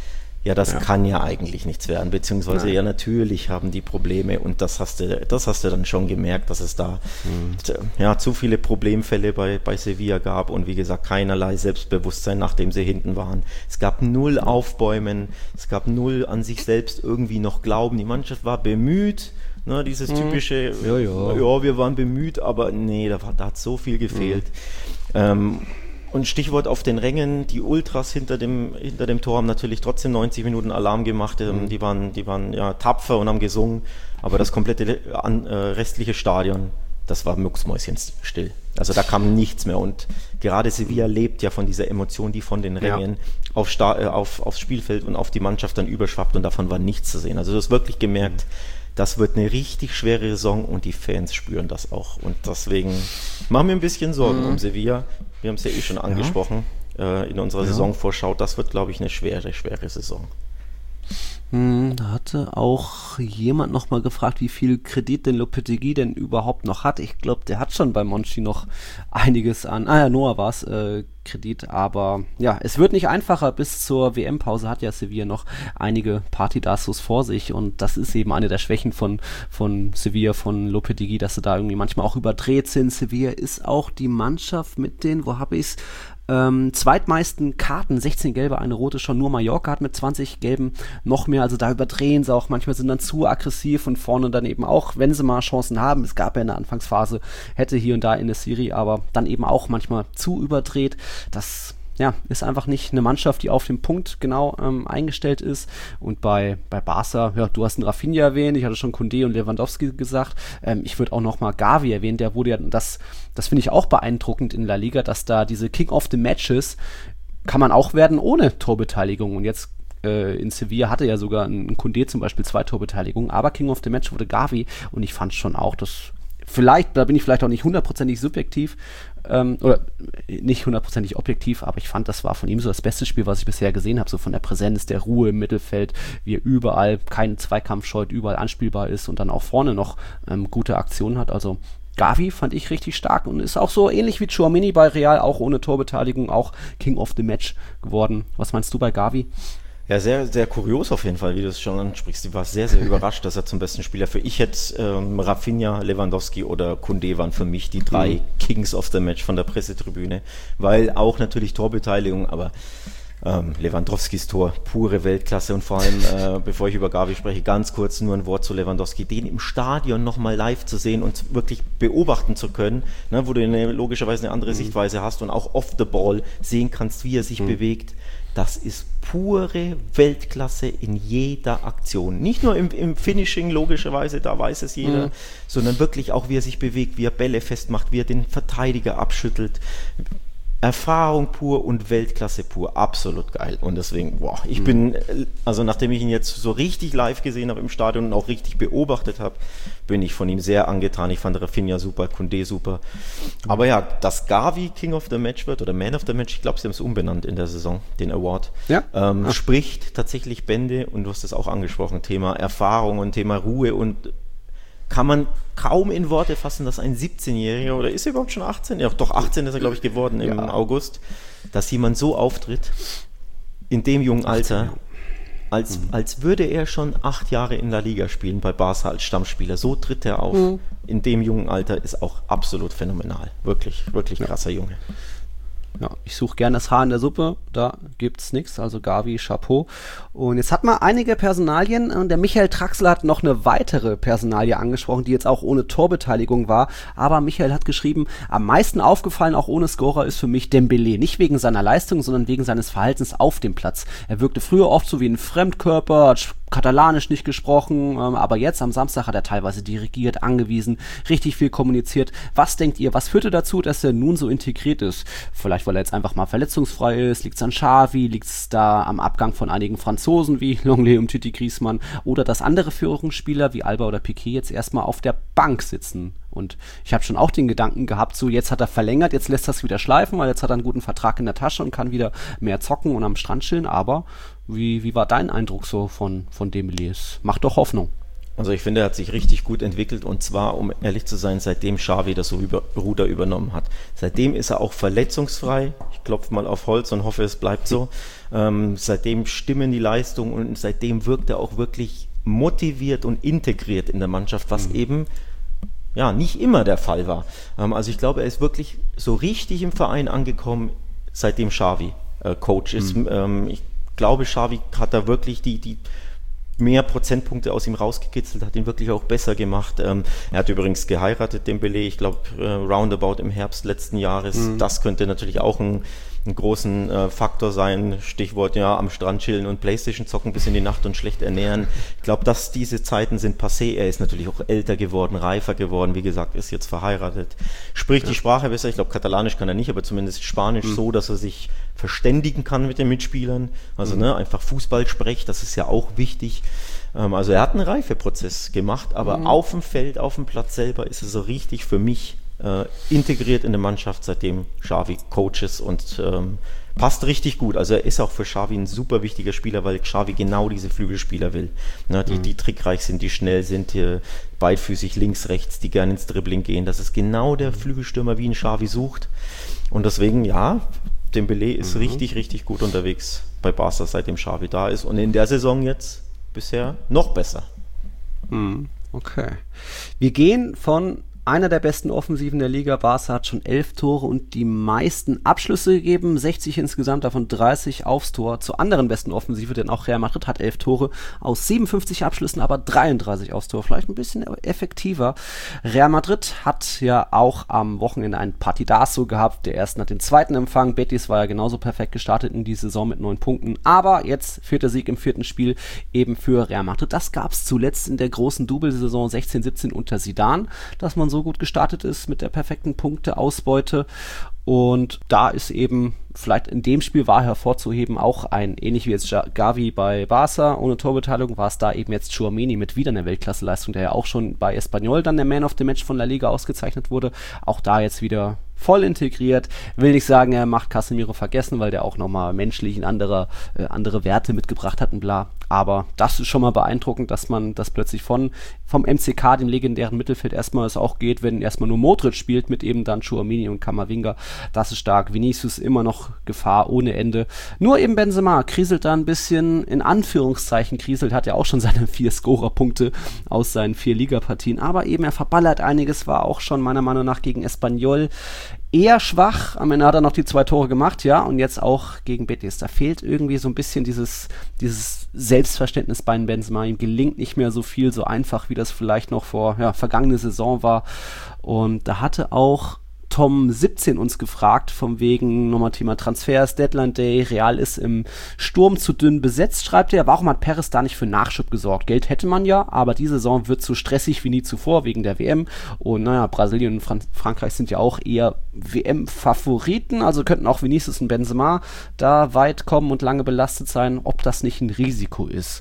ja, das Ja. kann ja eigentlich nichts werden, beziehungsweise Nein. ja, natürlich haben die Probleme und das hast du, das hast du dann schon gemerkt, dass es da Mhm. t- ja, zu viele Problemfälle bei, bei Sevilla gab und wie gesagt, keinerlei Selbstbewusstsein, nachdem sie hinten waren. Es gab null Aufbäumen, es gab null an sich selbst irgendwie noch Glauben. Die Mannschaft war bemüht, ne, dieses typische, Ja, ja. ja, wir waren bemüht, aber nee, da, war, da hat so viel gefehlt. Ähm, Und Stichwort auf den Rängen, die Ultras hinter dem, hinter dem Tor haben natürlich trotzdem neunzig Minuten Alarm gemacht. Ähm, Mhm. Die waren, die waren ja tapfer und haben gesungen, aber das komplette an, äh, restliche Stadion, das war mucksmäuschenstill. Also da kam nichts mehr und gerade Sevilla lebt ja von dieser Emotion, die von den Rängen Ja. auf, Sta- äh, auf, aufs Spielfeld und auf die Mannschaft dann überschwappt und davon war nichts zu sehen. Also du hast wirklich gemerkt, das wird eine richtig schwere Saison und die Fans spüren das auch. Und deswegen machen wir ein bisschen Sorgen Mhm. um Sevilla. Wir haben es ja eh schon angesprochen äh, in unserer Ja. Saisonvorschau. Das wird, glaube ich, eine schwere, schwere Saison. Hm, da hatte auch jemand nochmal gefragt, wie viel Kredit denn Lopetegui denn überhaupt noch hat. Ich glaube, der hat schon bei Monchi noch einiges an, ah ja, Noah war es, äh, Kredit, aber ja, es wird nicht einfacher. Bis zur W M-Pause hat ja Sevilla noch einige Partidazos vor sich und das ist eben eine der Schwächen von, von Sevilla, von Lopetegui, dass sie da irgendwie manchmal auch überdreht sind. Sevilla ist auch die Mannschaft mit den, wo habe ich's, Ähm, zweitmeisten Karten, sechzehn gelbe, eine rote, schon nur Mallorca hat mit zwanzig gelben noch mehr, also da überdrehen sie auch, manchmal sind dann zu aggressiv und vorne dann eben auch, wenn sie mal Chancen haben, es gab ja in der Anfangsphase, hätte hier und da in der Serie, aber dann eben auch manchmal zu überdreht, das ja, ist einfach nicht eine Mannschaft, die auf den Punkt genau ähm, eingestellt ist. Und bei, bei Barca, ja, du hast einen Rafinha erwähnt, ich hatte schon Koundé und Lewandowski gesagt. Ähm, ich würde auch noch mal Gavi erwähnen, der wurde ja, das, das finde ich auch beeindruckend in La Liga, dass da diese King of the Matches kann man auch werden ohne Torbeteiligung. Und jetzt äh, in Sevilla hatte ja sogar ein Koundé zum Beispiel zwei Torbeteiligungen, aber King of the Match wurde Gavi und ich fand schon auch, dass vielleicht, da bin ich vielleicht auch nicht hundertprozentig subjektiv, ähm, oder nicht hundertprozentig objektiv, aber ich fand, das war von ihm so das beste Spiel, was ich bisher gesehen habe, so von der Präsenz, der Ruhe im Mittelfeld, wie er überall keinen Zweikampf scheut, überall anspielbar ist und dann auch vorne noch ähm, gute Aktionen hat, also Gavi fand ich richtig stark und ist auch so ähnlich wie Tchouaméni bei Real, auch ohne Torbeteiligung, auch King of the Match geworden. Was meinst du bei Gavi? Ja, sehr, sehr kurios auf jeden Fall, wie du es schon ansprichst. Ich war sehr, sehr überrascht, dass er zum besten Spieler für ich hätte ähm, Rafinha, Lewandowski oder Koundé waren für mich die drei Mhm. Kings of the Match von der Pressetribüne, weil auch natürlich Torbeteiligung, aber ähm, Lewandowskis Tor, pure Weltklasse und vor allem, äh, bevor ich über Gavi spreche, ganz kurz nur ein Wort zu Lewandowski, den im Stadion nochmal live zu sehen und wirklich beobachten zu können, ne, wo du eine, logischerweise eine andere Mhm. Sichtweise hast und auch off the ball sehen kannst, wie er sich Mhm. bewegt. Das ist pure Weltklasse in jeder Aktion. Nicht nur im, im Finishing, logischerweise, da weiß es jeder, Mhm. sondern wirklich auch, wie er sich bewegt, wie er Bälle festmacht, wie er den Verteidiger abschüttelt. Erfahrung pur und Weltklasse pur. Absolut geil. Und deswegen, boah, ich Mhm. bin, äh, also nachdem ich ihn jetzt so richtig live gesehen habe im Stadion und auch richtig beobachtet habe, bin ich von ihm sehr angetan. Ich fand Rafinha super, Koundé super. Aber ja, dass Gavi King of the Match wird oder Man of the Match, ich glaube, sie haben es umbenannt in der Saison, den Award, Ja. ähm, Ah. spricht tatsächlich Bände und du hast es auch angesprochen, Thema Erfahrung und Thema Ruhe und kann man kaum in Worte fassen, dass ein siebzehnjähriger, oder ist er überhaupt schon achtzehn? Ja, doch achtzehn ist er, glaube ich, geworden im Ja. August, dass jemand so auftritt, in dem jungen Alter, als, als würde er schon acht Jahre in La Liga spielen, bei Barca als Stammspieler. So tritt er auf. Mhm. In dem jungen Alter ist auch absolut phänomenal. Wirklich, wirklich krasser Junge. Ja, ich suche gerne das Haar in der Suppe, da gibt's nichts, also Gavi, Chapeau. Und jetzt hat man einige Personalien und der Michael Traxler hat noch eine weitere Personalie angesprochen, die jetzt auch ohne Torbeteiligung war, aber Michael hat geschrieben, am meisten aufgefallen, auch ohne Scorer, ist für mich Dembélé, nicht wegen seiner Leistung, sondern wegen seines Verhaltens auf dem Platz. Er wirkte früher oft so wie ein Fremdkörper, hat Katalanisch nicht gesprochen, ähm, aber jetzt am Samstag hat er teilweise dirigiert, angewiesen, richtig viel kommuniziert. Was denkt ihr, was führte dazu, dass er nun so integriert ist? Vielleicht, weil er jetzt einfach mal verletzungsfrei ist, liegt es an Xavi, liegt es da am Abgang von einigen Franzosen wie Lenglet und Titi Griezmann oder dass andere Führungsspieler wie Alba oder Piqué jetzt erstmal auf der Bank sitzen? Und ich habe schon auch den Gedanken gehabt, so jetzt hat er verlängert, jetzt lässt er es wieder schleifen, weil jetzt hat er einen guten Vertrag in der Tasche und kann wieder mehr zocken und am Strand chillen, aber wie, wie war dein Eindruck so von, von Dembélé? Es macht doch Hoffnung. Also ich finde, er hat sich richtig gut entwickelt und zwar, um ehrlich zu sein, seitdem Xavi das Ruder übernommen hat. Seitdem ist er auch verletzungsfrei. Ich klopfe mal auf Holz und hoffe, es bleibt so. Ähm, seitdem stimmen die Leistungen und seitdem wirkt er auch wirklich motiviert und integriert in der Mannschaft, was mhm. eben ja nicht immer der Fall war. Ähm, also ich glaube, er ist wirklich so richtig im Verein angekommen, seitdem Xavi äh, Coach ist. Mhm. Ähm, ich glaube, Xavi hat da wirklich die, die mehr Prozentpunkte aus ihm rausgekitzelt, hat ihn wirklich auch besser gemacht. Ähm, er hat übrigens geheiratet, Dembélé, ich glaube äh, roundabout im Herbst letzten Jahres. Mhm. Das könnte natürlich auch ein, ein großen äh, Faktor sein. Stichwort, ja, am Strand chillen und Playstation zocken bis in die Nacht und schlecht ernähren. Ich glaube, dass diese Zeiten sind passé. Er ist natürlich auch älter geworden, reifer geworden. Wie gesagt, ist jetzt verheiratet. Spricht ja. die Sprache besser. Ich glaube, Katalanisch kann er nicht, aber zumindest Spanisch mhm. so, dass er sich verständigen kann mit den Mitspielern. Also mhm. ne, einfach Fußball sprechen, das ist ja auch wichtig. Ähm, also er hat einen Reifeprozess gemacht, aber mhm. auf dem Feld, auf dem Platz selber ist er so richtig für mich äh, integriert in der Mannschaft, seitdem Xavi Coach ist und ähm, passt richtig gut. Also er ist auch für Xavi ein super wichtiger Spieler, weil Xavi genau diese Flügelspieler will. Ne, die, mhm. die trickreich sind, die schnell sind, die beidfüßig links, rechts, die gerne ins Dribbling gehen. Das ist genau der Flügelstürmer, wie ihn Xavi sucht. Und deswegen, ja, Dembélé ist mhm. richtig, richtig gut unterwegs bei Barca, seitdem Xavi da ist. Und in der Saison jetzt bisher noch besser. Mhm. Okay. Wir gehen von einer der besten Offensiven der Liga. Barca hat schon elf Tore und die meisten Abschlüsse gegeben, sechzig insgesamt, davon dreißig aufs Tor. Zur anderen besten Offensive, denn auch Real Madrid hat elf Tore aus siebenundfünfzig Abschlüssen, aber dreiunddreißig aufs Tor. Vielleicht ein bisschen effektiver. Real Madrid hat ja auch am Wochenende ein Partidazo gehabt. Der ersten hat den zweiten empfangen. Betis war ja genauso perfekt gestartet in die Saison mit neun Punkten. Aber jetzt vierter Sieg im vierten Spiel eben für Real Madrid. Das gab es zuletzt in der großen Double-Saison sechzehn siebzehn unter Zidane, dass man so so gut gestartet ist mit der perfekten Punkteausbeute. Und da ist eben, vielleicht in dem Spiel war hervorzuheben, auch ein, ähnlich wie jetzt Gavi bei Barca, ohne Torbeteiligung, war es da eben jetzt Tchouaméni mit wieder einer Weltklasseleistung, der ja auch schon bei Espanyol dann der Man of the Match von La Liga ausgezeichnet wurde. Auch da jetzt wieder voll integriert. Will nicht sagen, er macht Casemiro vergessen, weil der auch nochmal menschlich andere, äh, andere Werte mitgebracht hat und bla. Aber das ist schon mal beeindruckend, dass man das plötzlich von vom M C K, dem legendären Mittelfeld, erstmal es auch geht, wenn erstmal nur Modric spielt mit eben dann Tchouaméni und Camavinga. Das ist stark. Vinicius immer noch Gefahr ohne Ende. Nur eben Benzema kriselt da ein bisschen, in Anführungszeichen kriselt, hat ja auch schon seine vier Scorer-Punkte aus seinen vier Ligapartien. Aber eben er verballert einiges, war auch schon meiner Meinung nach gegen Espanyol eher schwach. Am Ende hat er noch die zwei Tore gemacht, ja, und jetzt auch gegen Betis. Da fehlt irgendwie so ein bisschen dieses, dieses Selbstverständnis bei Benzema. Ihm gelingt nicht mehr so viel, so einfach, wie das vielleicht noch vor, ja, vergangene Saison war. Und da hatte auch Tom siebzehn uns gefragt, vom wegen nochmal Thema Transfers, Deadline Day, Real ist im Sturm zu dünn besetzt, schreibt er. Warum hat Perez da nicht für Nachschub gesorgt? Geld hätte man ja, aber die Saison wird so stressig wie nie zuvor wegen der W M. Und naja, Brasilien und Fran- Frankreich sind ja auch eher W M-Favoriten, also könnten auch Vinicius und Benzema da weit kommen und lange belastet sein, ob das nicht ein Risiko ist.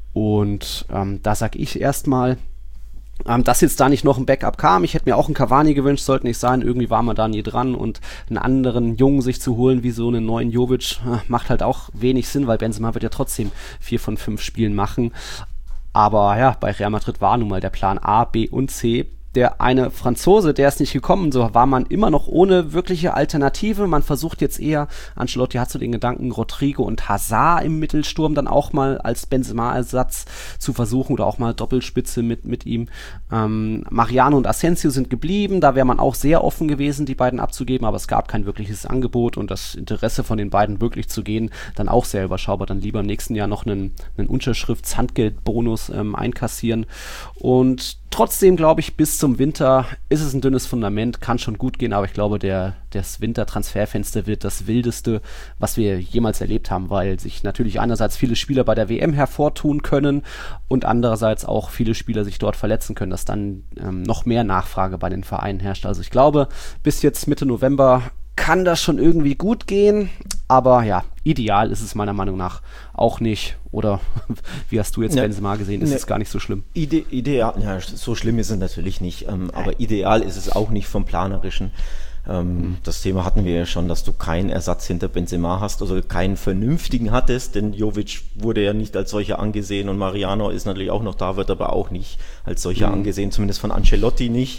Und ähm, da sag ich erstmal, Ähm, dass jetzt da nicht noch ein Backup kam. Ich hätte mir auch einen Cavani gewünscht, sollte nicht sein. Irgendwie war man da nie dran und einen anderen Jungen sich zu holen, wie so einen neuen Jovic, äh, macht halt auch wenig Sinn, weil Benzema wird ja trotzdem vier von fünf Spielen machen. Aber ja, bei Real Madrid war nun mal der Plan A, B und C. Der eine Franzose, der ist nicht gekommen, so war man immer noch ohne wirkliche Alternative. Man versucht jetzt eher, Ancelotti hat so den Gedanken, Rodrigo und Hazard im Mittelsturm dann auch mal als Benzema-Ersatz zu versuchen oder auch mal Doppelspitze mit, mit ihm. Ähm, Mariano und Asensio sind geblieben, da wäre man auch sehr offen gewesen, die beiden abzugeben, aber es gab kein wirkliches Angebot und das Interesse von den beiden wirklich zu gehen, dann auch sehr überschaubar. Dann lieber im nächsten Jahr noch einen, einen Unterschrifts-Handgeldbonus ähm, einkassieren. Und trotzdem glaube ich, bis zum Winter ist es ein dünnes Fundament, kann schon gut gehen, aber ich glaube, der, das Wintertransferfenster wird das wildeste, was wir jemals erlebt haben, weil sich natürlich einerseits viele Spieler bei der W M hervortun können und andererseits auch viele Spieler sich dort verletzen können, dass dann ähm, noch mehr Nachfrage bei den Vereinen herrscht. Also ich glaube, bis jetzt Mitte November kann das schon irgendwie gut gehen, aber ja, ideal ist es meiner Meinung nach auch nicht. Oder wie hast du jetzt ne, Benzema gesehen? Ist ne, es gar nicht so schlimm? Ide- ideal, ja, so schlimm ist es natürlich nicht, ähm, aber ideal ist es auch nicht vom Planerischen. Ähm, mhm. Das Thema hatten wir ja schon, dass du keinen Ersatz hinter Benzema hast, also keinen vernünftigen hattest, denn Jovic wurde ja nicht als solcher angesehen und Mariano ist natürlich auch noch da, wird aber auch nicht als solcher mhm. angesehen, zumindest von Ancelotti nicht.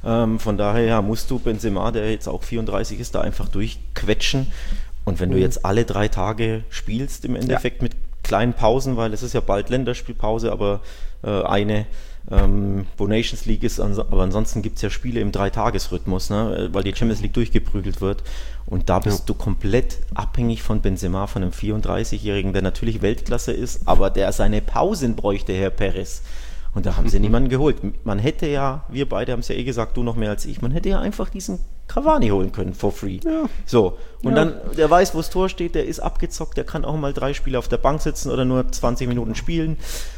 Ähm, von daher ja, musst du Benzema, der jetzt auch vierunddreißig ist, da einfach durchquetschen. Und wenn mhm. du jetzt alle drei Tage spielst, im Endeffekt ja. mit kleinen Pausen, weil es ist ja bald Länderspielpause, aber äh, eine, ähm, wo Nations League ist, ans- aber ansonsten gibt es ja Spiele im Dreitagesrhythmus, ne, weil die Champions League durchgeprügelt wird. Und da bist ja. du komplett abhängig von Benzema, von einem vierunddreißigjährigen, der natürlich Weltklasse ist, aber der seine Pausen bräuchte, Herr Perez. Und da haben sie niemanden geholt. Man hätte ja, wir beide haben es ja eh gesagt, du noch mehr als ich, man hätte ja einfach diesen Cavani holen können, for free. Ja. So, und ja. dann, der weiß, wo das Tor steht, der ist abgezockt, der kann auch mal drei Spiele auf der Bank sitzen oder nur zwanzig Minuten spielen.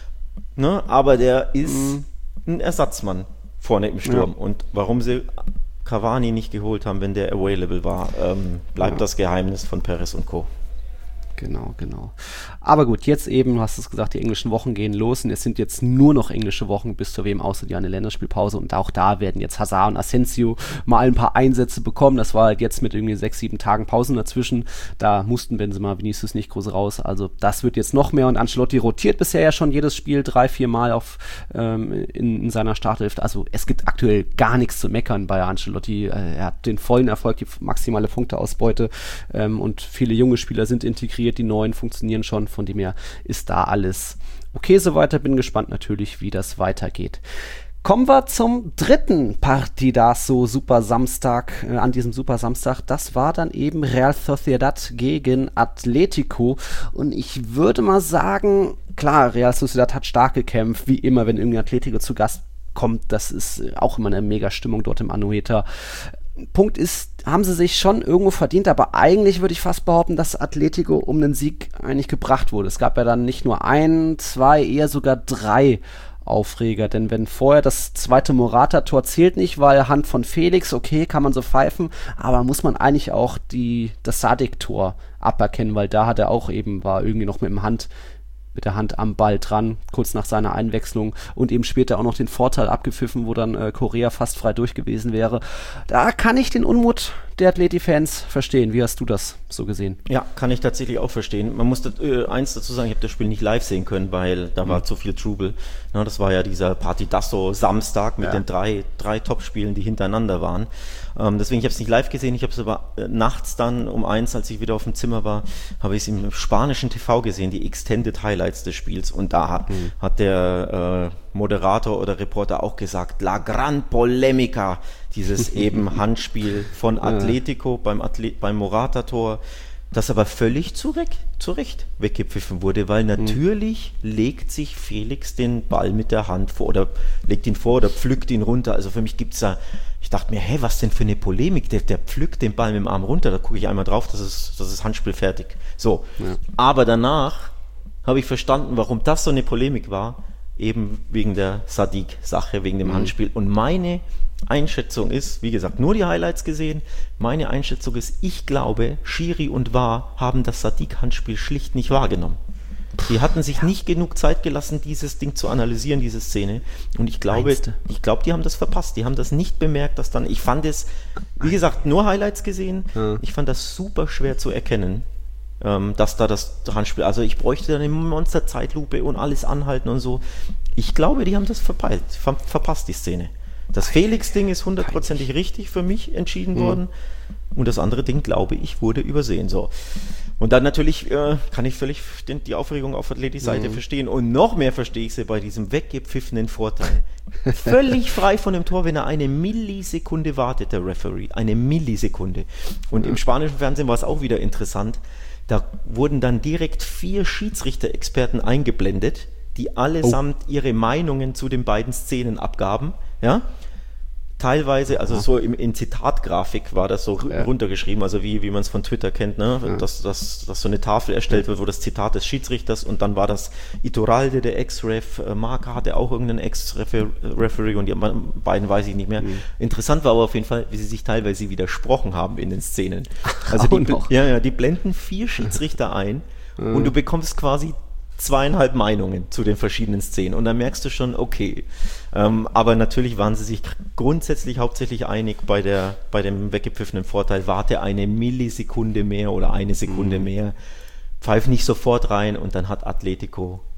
Ne? Aber der ist mhm. ein Ersatzmann vorne im Sturm. Ja. Und warum sie Cavani nicht geholt haben, wenn der available war, ähm, bleibt ja. das Geheimnis von Perez und Co. Genau, genau. Aber gut, jetzt eben, du hast es gesagt, die englischen Wochen gehen los und es sind jetzt nur noch englische Wochen bis zur W M außer die eine Länderspielpause und auch da werden jetzt Hazard und Asensio mal ein paar Einsätze bekommen. Das war halt jetzt mit irgendwie sechs, sieben Tagen Pausen dazwischen. Da mussten Benzema, Vinicius nicht groß raus. Also das wird jetzt noch mehr und Ancelotti rotiert bisher ja schon jedes Spiel drei, vier Mal auf, ähm, in, in seiner Startelf. Also es gibt aktuell gar nichts zu meckern bei Ancelotti. Äh, er hat den vollen Erfolg, die maximale Punkteausbeute ähm, und viele junge Spieler sind integriert. Die neuen funktionieren schon, von dem her ist da alles okay so weiter. Bin gespannt natürlich, wie das weitergeht. Kommen wir zum dritten Partidazo Super Samstag, äh, an diesem Super Samstag. Das war dann eben Real Sociedad gegen Atletico und ich würde mal sagen, klar, Real Sociedad hat stark gekämpft, wie immer, wenn irgendwie Atletico zu Gast kommt, das ist auch immer eine mega Stimmung dort im Anoeta. Punkt ist, haben sie sich schon irgendwo verdient, aber eigentlich würde ich fast behaupten, dass Atletico um den Sieg eigentlich gebracht wurde. Es gab ja dann nicht nur ein, zwei, eher sogar drei Aufreger, denn wenn vorher das zweite Morata-Tor zählt nicht, weil Hand von Felix, okay, kann man so pfeifen, aber muss man eigentlich auch die, das Sadik-Tor aberkennen, weil da hat er auch eben, war irgendwie noch mit dem Hand mit der Hand am Ball dran, kurz nach seiner Einwechslung und eben später auch noch den Vorteil abgepfiffen, wo dann äh, Correa fast frei durch gewesen wäre. Da kann ich den Unmut der Atleti-Fans verstehen. Wie hast du das so gesehen? Ja, kann ich tatsächlich auch verstehen. Man muss das, äh, eins dazu sagen, ich habe das Spiel nicht live sehen können, weil da mhm. war zu viel Trubel. Ja, das war ja dieser Partidazo Samstag mit ja. den drei, drei Top-Spielen, die hintereinander waren. Ähm, deswegen, ich habe es nicht live gesehen, ich habe es aber äh, nachts dann um eins, als ich wieder auf dem Zimmer war, habe ich es im spanischen T V gesehen, die Extended Highlights des Spiels. Und da hat, mhm. hat der äh, Moderator oder Reporter auch gesagt, La Gran Polemica, dieses eben Handspiel von Atletico beim, Atle- beim Morata-Tor, das aber völlig zurecht, zurecht weggepfiffen wurde, weil natürlich mhm. legt sich Felix den Ball mit der Hand vor oder legt ihn vor oder pflückt ihn runter. Also für mich gibt es da, ich dachte mir, hä, was denn für eine Polemik? Der, der pflückt den Ball mit dem Arm runter, da gucke ich einmal drauf, das ist, das ist Handspiel fertig. So, ja. Aber danach habe ich verstanden, warum das so eine Polemik war, eben wegen der Sadik-Sache, wegen dem mhm. Handspiel. Und meine Einschätzung ist, wie gesagt, nur die Highlights gesehen, meine Einschätzung ist, ich glaube, Schiri und V A R haben das Sadik-Handspiel schlicht nicht wahrgenommen. Die hatten sich ja. nicht genug Zeit gelassen, dieses Ding zu analysieren, diese Szene. Und ich glaube, ich glaube, die haben das verpasst. Die haben das nicht bemerkt, dass dann, ich fand es, wie gesagt, nur Highlights gesehen, ja. ich fand das super schwer zu erkennen, ähm, dass da das Handspiel, also ich bräuchte dann eine Monster-Zeitlupe und alles anhalten und so. Ich glaube, die haben das verpeilt, ver- verpasst, die Szene. Das Felix-Ding ist hundertprozentig richtig für mich entschieden mhm. worden und das andere Ding, glaube ich, wurde übersehen. So. Und dann natürlich äh, kann ich völlig den, die Aufregung auf Atletis Seite mhm. verstehen und noch mehr verstehe ich sie bei diesem weggepfiffenen Vorteil. Völlig frei von dem Tor, wenn er eine Millisekunde wartet, der Referee. Eine Millisekunde. Und mhm. im spanischen Fernsehen war es auch wieder interessant. Da wurden dann direkt vier Schiedsrichter-Experten eingeblendet, die allesamt oh. ihre Meinungen zu den beiden Szenen abgaben. Ja? Teilweise, also ja. so im, in Zitatgrafik war das so ja. runtergeschrieben, also wie, wie man es von Twitter kennt, ne? ja. dass, dass, dass so eine Tafel erstellt wird, wo das Zitat des Schiedsrichters und dann war das Iturralde, der Ex-Ref, äh, Marca hatte auch irgendeinen Ex-Referee und die beiden weiß ich nicht mehr. Mhm. Interessant war aber auf jeden Fall, wie sie sich teilweise widersprochen haben in den Szenen. Also die, noch. Ja, ja, die blenden vier Schiedsrichter ein mhm. und du bekommst quasi zweieinhalb Meinungen zu den verschiedenen Szenen und dann merkst du schon, okay, ähm, aber natürlich waren sie sich grundsätzlich hauptsächlich einig bei der bei dem weggepfiffenen Vorteil, warte eine Millisekunde mehr oder eine Sekunde mhm. mehr, pfeif nicht sofort rein und dann hat Atletico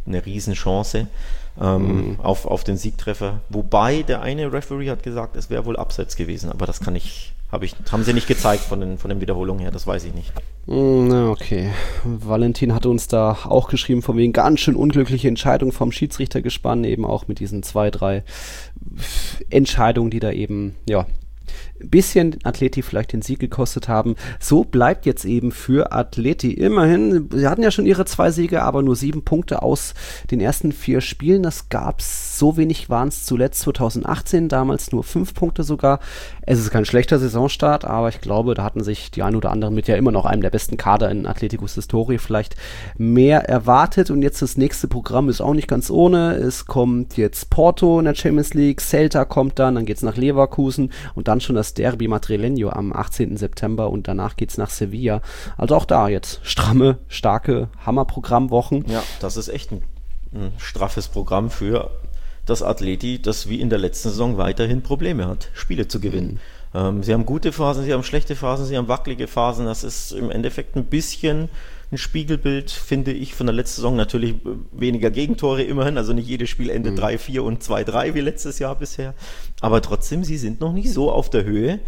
eine Riesenchance ähm, mhm. auf, auf den Siegtreffer. Wobei der eine Referee hat gesagt, es wäre wohl abseits gewesen, aber das kann ich, hab ich, haben sie nicht gezeigt von den, von den Wiederholungen her, das weiß ich nicht. Na, okay. Valentin hatte uns da auch geschrieben, von wegen ganz schön unglückliche Entscheidung vom Schiedsrichtergespann, eben auch mit diesen zwei, drei Entscheidungen, die da eben, ja, ein bisschen Atleti vielleicht den Sieg gekostet haben. So bleibt jetzt eben für Atleti immerhin, sie hatten ja schon ihre zwei Siege, aber nur sieben Punkte aus den ersten vier Spielen. Das gab's, so wenig waren es zuletzt zwanzig achtzehn, damals nur fünf Punkte sogar. Es ist kein schlechter Saisonstart, aber ich glaube, da hatten sich die ein oder anderen mit ja immer noch einem der besten Kader in Atleticos Historie vielleicht mehr erwartet. Und jetzt das nächste Programm ist auch nicht ganz ohne. Es kommt jetzt Porto in der Champions League, Celta kommt dann, dann geht's nach Leverkusen und dann schon das Derby Madrileño am achtzehnten September und danach geht's nach Sevilla. Also auch da jetzt stramme, starke Hammerprogrammwochen. Ja, das ist echt ein, ein straffes Programm für das Atleti, das wie in der letzten Saison weiterhin Probleme hat, Spiele zu gewinnen. Mhm. Ähm, sie haben gute Phasen, sie haben schlechte Phasen, sie haben wackelige Phasen. Das ist im Endeffekt ein bisschen ein Spiegelbild, finde ich, von der letzten Saison. Natürlich weniger Gegentore immerhin, also nicht jedes Spiel endet mhm. drei vier und zwei drei wie letztes Jahr bisher. Aber trotzdem, sie sind noch nicht so auf der Höhe.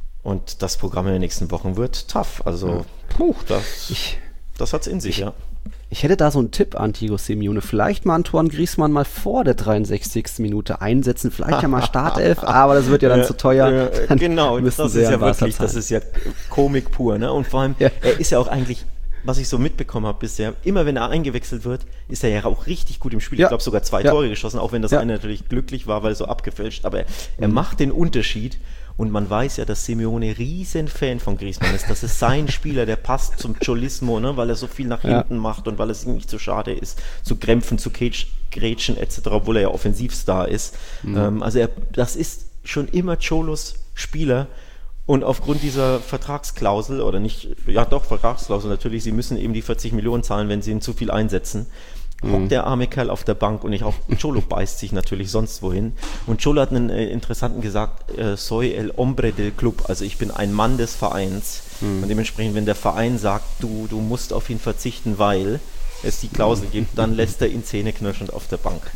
Und das Programm in den nächsten Wochen wird tough. Also, ja. puh, das, ich, das hat's in sich, ich, ja. Ich hätte da so einen Tipp an Diego Simeone. Vielleicht mal Antoine Griezmann mal vor der dreiundsechzigsten Minute einsetzen. Vielleicht ja mal Startelf, aber das wird ja dann ja, zu teuer. Dann genau, das ist ja wirklich, das ist ja Komik pur. Ne? Und vor allem, ja. er ist ja auch eigentlich, was ich so mitbekommen habe bisher, immer wenn er eingewechselt wird, ist er ja auch richtig gut im Spiel. Ja. Ich glaube sogar zwei ja. Tore geschossen, auch wenn das ja. eine natürlich glücklich war, weil so abgefälscht. Aber er mhm. macht den Unterschied. Und man weiß ja, dass Simeone riesen Fan von Griezmann ist. Das ist sein Spieler, der passt zum Cholismo, ne, weil er so viel nach hinten ja. macht und weil es ihm nicht so schade ist, zu krämpfen, zu grätschen et cetera, obwohl er ja Offensivstar ist. Mhm. Ähm, also er, das ist schon immer Cholos Spieler. Und aufgrund dieser Vertragsklausel, oder nicht, ja doch, Vertragsklausel natürlich, sie müssen eben die vierzig Millionen zahlen, wenn sie ihn zu viel einsetzen. Mhm. Hockt der arme Kerl auf der Bank und ich auch, Cholo beißt sich natürlich sonst wohin. Und Cholo hat einen äh, interessanten gesagt, äh, soy el hombre del club, also ich bin ein Mann des Vereins. Mhm. Und dementsprechend, wenn der Verein sagt, du, du musst auf ihn verzichten, weil es die Klausel mhm. gibt, dann lässt er ihn zähneknirschend auf der Bank.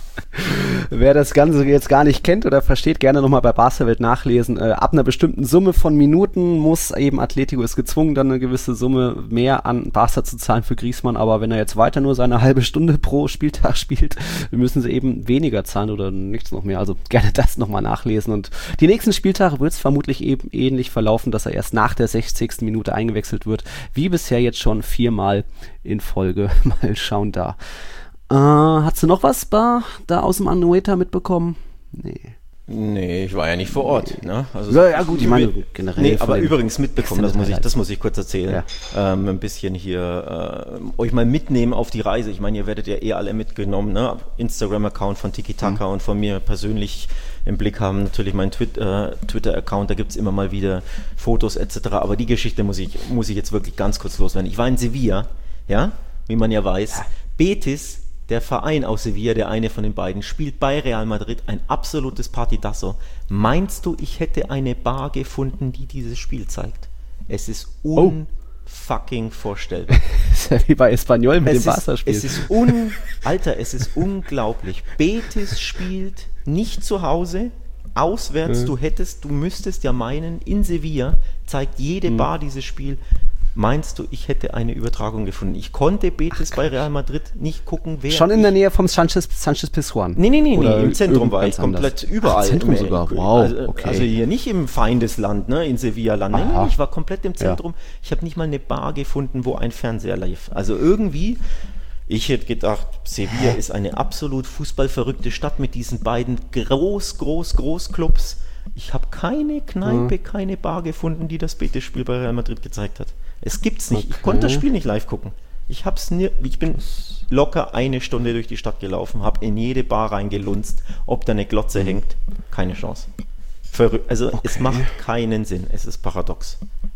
Wer das Ganze jetzt gar nicht kennt oder versteht, gerne nochmal bei Barca-Welt nachlesen. Äh, ab einer bestimmten Summe von Minuten muss eben Atletico ist gezwungen, dann eine gewisse Summe mehr an Barca zu zahlen für Griezmann. Aber wenn er jetzt weiter nur seine halbe Stunde pro Spieltag spielt, müssen sie eben weniger zahlen oder nichts noch mehr. Also gerne das nochmal nachlesen. Und die nächsten Spieltage wird es vermutlich eben ähnlich verlaufen, dass er erst nach der sechzigsten Minute eingewechselt wird, wie bisher jetzt schon viermal in Folge. Mal schauen da. Uh, hast du noch was da, da aus dem Anoeta mitbekommen? Nee. Nee, ich war ja nicht vor Ort. Ne? Also ja, ja gut, ich meine generell. Nee, aber übrigens mitbekommen, das muss ich, das muss ich kurz erzählen. Ja. Ähm, ein bisschen hier äh, euch mal mitnehmen auf die Reise. Ich meine, ihr werdet ja eh alle mitgenommen. Ne? Instagram-Account von Tiki Taka mhm. und von mir persönlich im Blick haben. Natürlich mein Twit- äh, Twitter-Account, da gibt es immer mal wieder Fotos et cetera. Aber die Geschichte muss ich, muss ich jetzt wirklich ganz kurz loswerden. Ich war in Sevilla, ja, wie man ja weiß. Ja. Betis, der Verein aus Sevilla, der eine von den beiden, spielt bei Real Madrid ein absolutes Partidazo. Meinst du, ich hätte eine Bar gefunden, die dieses Spiel zeigt? Es ist unfucking oh. vorstellbar. Das ist ja wie bei Espanyol mit es dem Barca-Spiel. Es ist un... Alter, es ist unglaublich. Betis spielt nicht zu Hause, auswärts. Mhm. Du hättest, du müsstest ja meinen, in Sevilla zeigt jede mhm. Bar dieses Spiel. Meinst du, ich hätte eine Übertragung gefunden? Ich konnte Betis Ach, bei Real Madrid nicht gucken, wer... Schon in der Nähe vom Sanchez, Sanchez Pizjuan? Nee, nee, nee, nee, im Zentrum war ich komplett anders. Überall. Ach, im Zentrum sogar, wow, also, okay. Also hier nicht im Feindesland, ne, in Sevilla-Land. Nee, nee, ich war komplett im Zentrum. Ja. Ich habe nicht mal eine Bar gefunden, wo ein Fernseher lief. Also irgendwie... Ich hätte gedacht, Sevilla ist eine absolut fußballverrückte Stadt mit diesen beiden groß, groß, groß Clubs. Ich habe keine Kneipe, mhm. keine Bar gefunden, die das Betis-Spiel bei Real Madrid gezeigt hat. Es gibt's nicht. Okay. Ich konnte das Spiel nicht live gucken. Ich hab's nie, ich bin locker eine Stunde durch die Stadt gelaufen, habe in jede Bar reingelunzt, ob da eine Glotze mhm. hängt. Keine Chance. Verrü- also okay. Es macht keinen Sinn. Es ist paradox.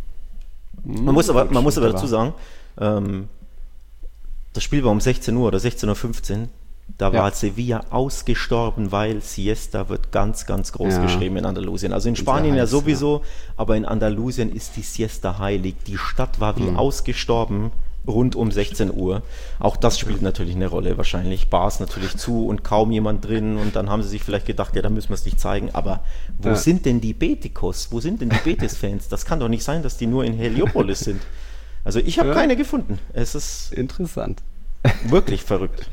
Mhm. Man muss aber, man muss aber dazu sagen, ähm, das Spiel war um sechzehn Uhr oder sechzehn Uhr fünfzehn. Da war ja. Sevilla ausgestorben, weil Siesta wird ganz, ganz groß ja. geschrieben in Andalusien. Also in Spanien heiß, ja sowieso, ja. aber in Andalusien ist die Siesta heilig. Die Stadt war wie mhm. ausgestorben rund um sechzehn Uhr. Auch das spielt natürlich eine Rolle wahrscheinlich. Bars natürlich zu und kaum jemand drin und dann haben sie sich vielleicht gedacht, ja, da müssen wir es nicht zeigen, aber wo ja. sind denn die Betikos? Wo sind denn die Betis-Fans? Das kann doch nicht sein, dass die nur in Heliopolis sind. Also ich habe ja. keine gefunden. Es ist interessant. Wirklich verrückt.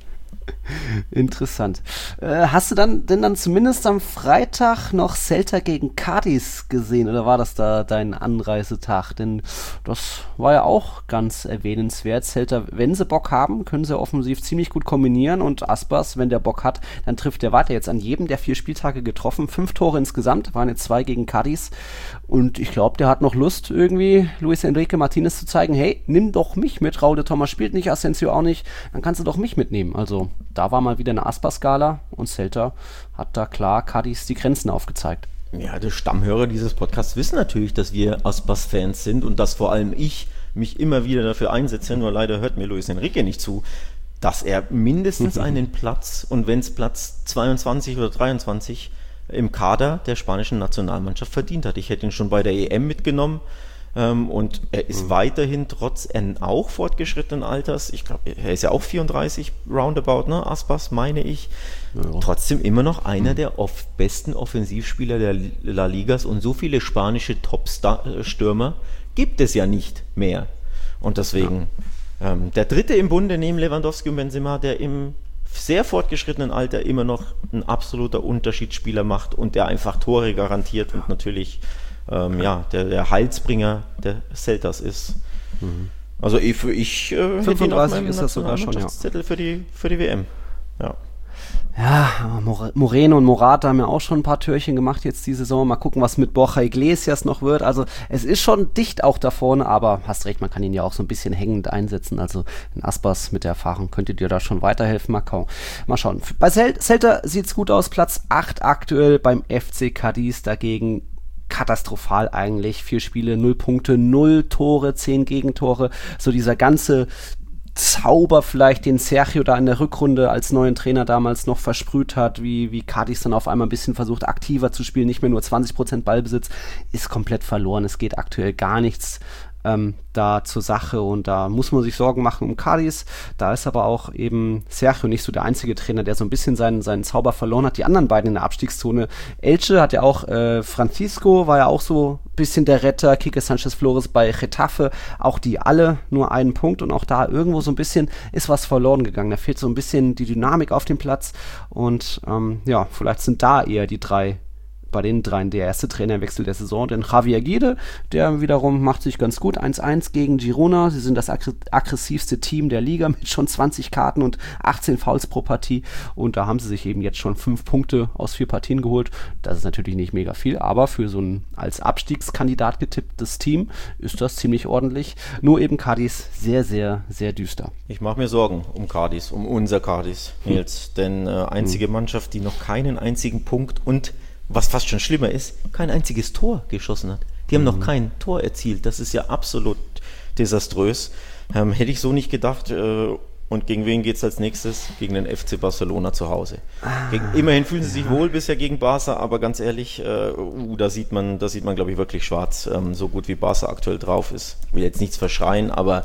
Interessant. Äh, hast du dann denn dann zumindest am Freitag noch Celta gegen Cádiz gesehen oder war das da dein Anreisetag? Denn das war ja auch ganz erwähnenswert. Celta, wenn sie Bock haben, können sie offensiv ziemlich gut kombinieren und Aspas, wenn der Bock hat, dann trifft der weiter. Jetzt an jedem der vier Spieltage getroffen. Fünf Tore insgesamt, waren jetzt zwei gegen Cádiz und ich glaube, der hat noch Lust irgendwie Luis Enrique Martinez zu zeigen, hey, nimm doch mich mit. Raul de Thomas spielt nicht, Asensio auch nicht, dann kannst du doch mich mitnehmen. Also da war mal wieder eine Aspas-Skala und Celta hat da klar Cádiz die Grenzen aufgezeigt. Ja, die Stammhörer dieses Podcasts wissen natürlich, dass wir Aspas-Fans sind und dass vor allem ich mich immer wieder dafür einsetze, nur leider hört mir Luis Enrique nicht zu, dass er mindestens einen Platz, und wenn es Platz zweiundzwanzig oder dreiundzwanzig im Kader der spanischen Nationalmannschaft verdient hat. Ich hätte ihn schon bei der E M mitgenommen. Ähm, und er ist mhm. weiterhin trotz auch fortgeschrittenen Alters, ich glaube, er ist ja auch vierunddreißig roundabout, ne, Aspas, meine ich, ja. trotzdem immer noch einer mhm. der off- besten Offensivspieler der La Ligas und so viele spanische Top-Stürmer gibt es ja nicht mehr. Und deswegen ja. ähm, der dritte im Bunde neben Lewandowski und Benzema, der im sehr fortgeschrittenen Alter immer noch ein absoluter Unterschiedsspieler macht und der einfach Tore garantiert und natürlich Ähm, ja, der, der Heilsbringer der Celtas ist. Mhm. Also ich, ich äh, fünfunddreißig ist das sogar schon, ja. Zettel für die, für die W M. Ja. Ja, Moreno und Morata haben ja auch schon ein paar Türchen gemacht jetzt die Saison. Mal gucken, was mit Borja Iglesias noch wird. Also es ist schon dicht auch da vorne, aber hast recht, man kann ihn ja auch so ein bisschen hängend einsetzen. Also in Aspas mit der Erfahrung könnte dir da schon weiterhelfen. Mal, mal schauen. Bei Celta sieht es gut aus. Platz acht aktuell beim F C Cádiz dagegen. Katastrophal eigentlich. Vier Spiele, null Punkte, null Tore, zehn Gegentore. So dieser ganze Zauber vielleicht, den Sergio da in der Rückrunde als neuen Trainer damals noch versprüht hat, wie, wie Cádiz dann auf einmal ein bisschen versucht, aktiver zu spielen, nicht mehr nur zwanzig Prozent Ballbesitz, ist komplett verloren. Es geht aktuell gar nichts Ähm, da zur Sache und da muss man sich Sorgen machen um Cádiz. Da ist aber auch eben Sergio nicht so der einzige Trainer, der so ein bisschen seinen, seinen Zauber verloren hat. Die anderen beiden in der Abstiegszone. Elche hat ja auch, äh, Francisco war ja auch so ein bisschen der Retter, Quique Sánchez Flores bei Getafe, auch die alle nur einen Punkt und auch da irgendwo so ein bisschen ist was verloren gegangen. Da fehlt so ein bisschen die Dynamik auf dem Platz und ähm, ja, vielleicht sind da eher die drei bei den dreien der erste Trainerwechsel der Saison, denn Javier Aguirre, der wiederum macht sich ganz gut, eins eins gegen Girona, sie sind das aggr- aggressivste Team der Liga mit schon zwanzig Karten und achtzehn Fouls pro Partie und da haben sie sich eben jetzt schon fünf Punkte aus vier Partien geholt, das ist natürlich nicht mega viel, aber für so ein als Abstiegskandidat getipptes Team ist das ziemlich ordentlich, nur eben Cádiz sehr, sehr, sehr düster. Ich mache mir Sorgen um Cádiz, um unser Cádiz, Nils, hm. denn äh, einzige hm. Mannschaft, die noch keinen einzigen Punkt und was fast schon schlimmer ist, kein einziges Tor geschossen hat. Die haben mhm. noch kein Tor erzielt. Das ist ja absolut desaströs. Ähm, hätte ich so nicht gedacht. Äh, und gegen wen geht es als nächstes? Gegen den F C Barcelona zu Hause. Ah, gegen, immerhin fühlen sie ja. sich wohl bisher gegen Barca, aber ganz ehrlich, äh, uh, da sieht man, da sieht man, glaube ich, wirklich schwarz. Ähm, so gut wie Barca aktuell drauf ist. Ich will jetzt nichts verschreien, aber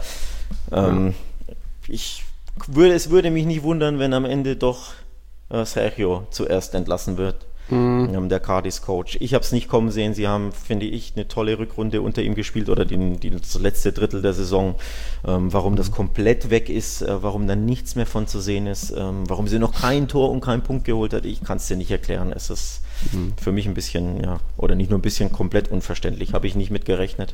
ähm, ja. ich würde, es würde mich nicht wundern, wenn am Ende doch äh, Sergio zuerst entlassen wird. Mhm. Der Cádiz-Coach. Ich habe es nicht kommen sehen. Sie haben, finde ich, eine tolle Rückrunde unter ihm gespielt oder die, die, das letzte Drittel der Saison. Ähm, warum mhm. das komplett weg ist, äh, warum da nichts mehr von zu sehen ist, ähm, warum sie noch kein Tor und keinen Punkt geholt hat, ich kann es dir nicht erklären. Es ist mhm. für mich ein bisschen, ja, oder nicht nur ein bisschen, komplett unverständlich. Habe ich nicht mit gerechnet.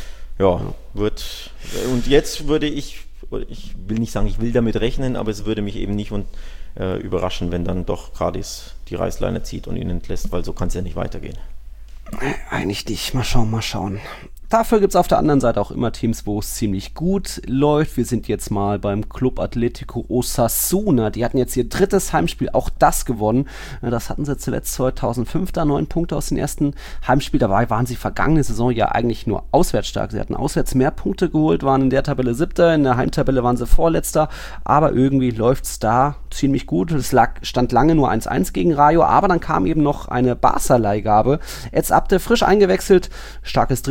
Ja, wird. Und jetzt würde ich, ich will nicht sagen, ich will damit rechnen, aber es würde mich eben nicht und äh, überraschen, wenn dann doch Cádiz die Reißleine zieht und ihn entlässt, weil so kann es ja nicht weitergehen. Eigentlich nicht. Mal schauen, mal schauen. Dafür gibt es auf der anderen Seite auch immer Teams, wo es ziemlich gut läuft. Wir sind jetzt mal beim Club Atlético Osasuna. Die hatten jetzt ihr drittes Heimspiel, auch das gewonnen. Das hatten sie zuletzt zweitausendfünf, da neun Punkte aus dem ersten Heimspiel. Dabei waren sie vergangene Saison ja eigentlich nur auswärts stark. Sie hatten auswärts mehr Punkte geholt, waren in der Tabelle Siebter, in der Heimtabelle waren sie Vorletzter. Aber irgendwie läuft es da ziemlich gut. Es lag, stand lange nur eins eins gegen Rayo, aber dann kam eben noch eine Barca-Leihgabe. Jetzt Abde frisch eingewechselt, starkes Dribbling, da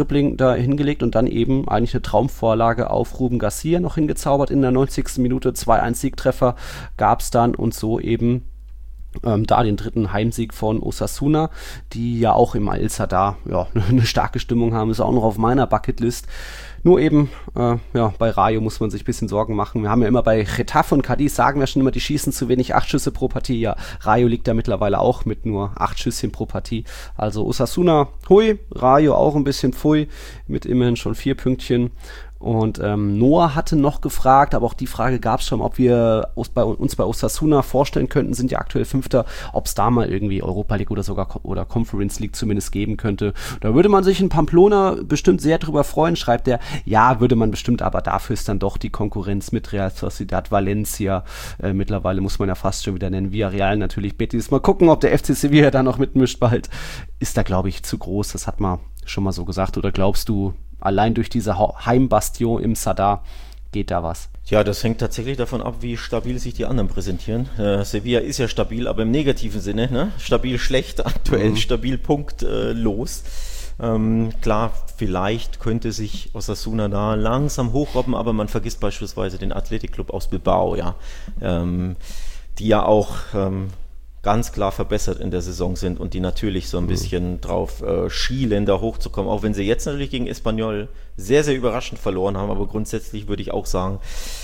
Elfmeter hingelegt und dann eben eigentlich eine Traumvorlage auf Ruben Garcia noch hingezaubert in der neunzigsten Minute. zwei eins Siegtreffer gab es dann und so eben ähm, da den dritten Heimsieg von Osasuna, die ja auch im El Sadar ja, eine starke Stimmung haben, ist auch noch auf meiner Bucketlist. Nur eben, äh, ja, bei Rayo muss man sich ein bisschen Sorgen machen. Wir haben ja immer bei Getafe und Cadiz, sagen wir schon immer, die schießen zu wenig, acht Schüsse pro Partie. Ja, Rayo liegt da mittlerweile auch mit nur acht Schüsschen pro Partie. Also Osasuna, hui, Rayo auch ein bisschen pfui, mit immerhin schon vier Pünktchen. Und ähm, Noah hatte noch gefragt, aber auch die Frage gab es schon, ob wir uns bei, uns bei Osasuna vorstellen könnten, sind ja aktuell Fünfter, ob es da mal irgendwie Europa League oder sogar oder Conference League zumindest geben könnte. Da würde man sich in Pamplona bestimmt sehr drüber freuen, schreibt er. Ja, würde man bestimmt, aber dafür ist dann doch die Konkurrenz mit Real Sociedad, Valencia, äh, mittlerweile muss man ja fast schon wieder nennen, Villarreal natürlich, Betis. Mal gucken, ob der F C Sevilla da noch mitmischt bald. Ist da, glaube ich, zu groß, das hat man schon mal so gesagt. Oder glaubst du, allein durch diese Heimbastion im Sadar geht da was? Ja, das hängt tatsächlich davon ab, wie stabil sich die anderen präsentieren. Äh, Sevilla ist ja stabil, aber im negativen Sinne, ne? Stabil schlecht, aktuell mhm. stabil punktlos. Äh, ähm, klar, vielleicht könnte sich Osasuna da langsam hochrobben, aber man vergisst beispielsweise den Athletic Club aus Bilbao, ja, ähm, die ja auch ähm, ganz klar verbessert in der Saison sind und die natürlich so ein bisschen mhm. drauf äh, schielen, da hochzukommen, auch wenn sie jetzt natürlich gegen Espanyol sehr, sehr überraschend verloren haben, aber grundsätzlich würde ich auch sagen,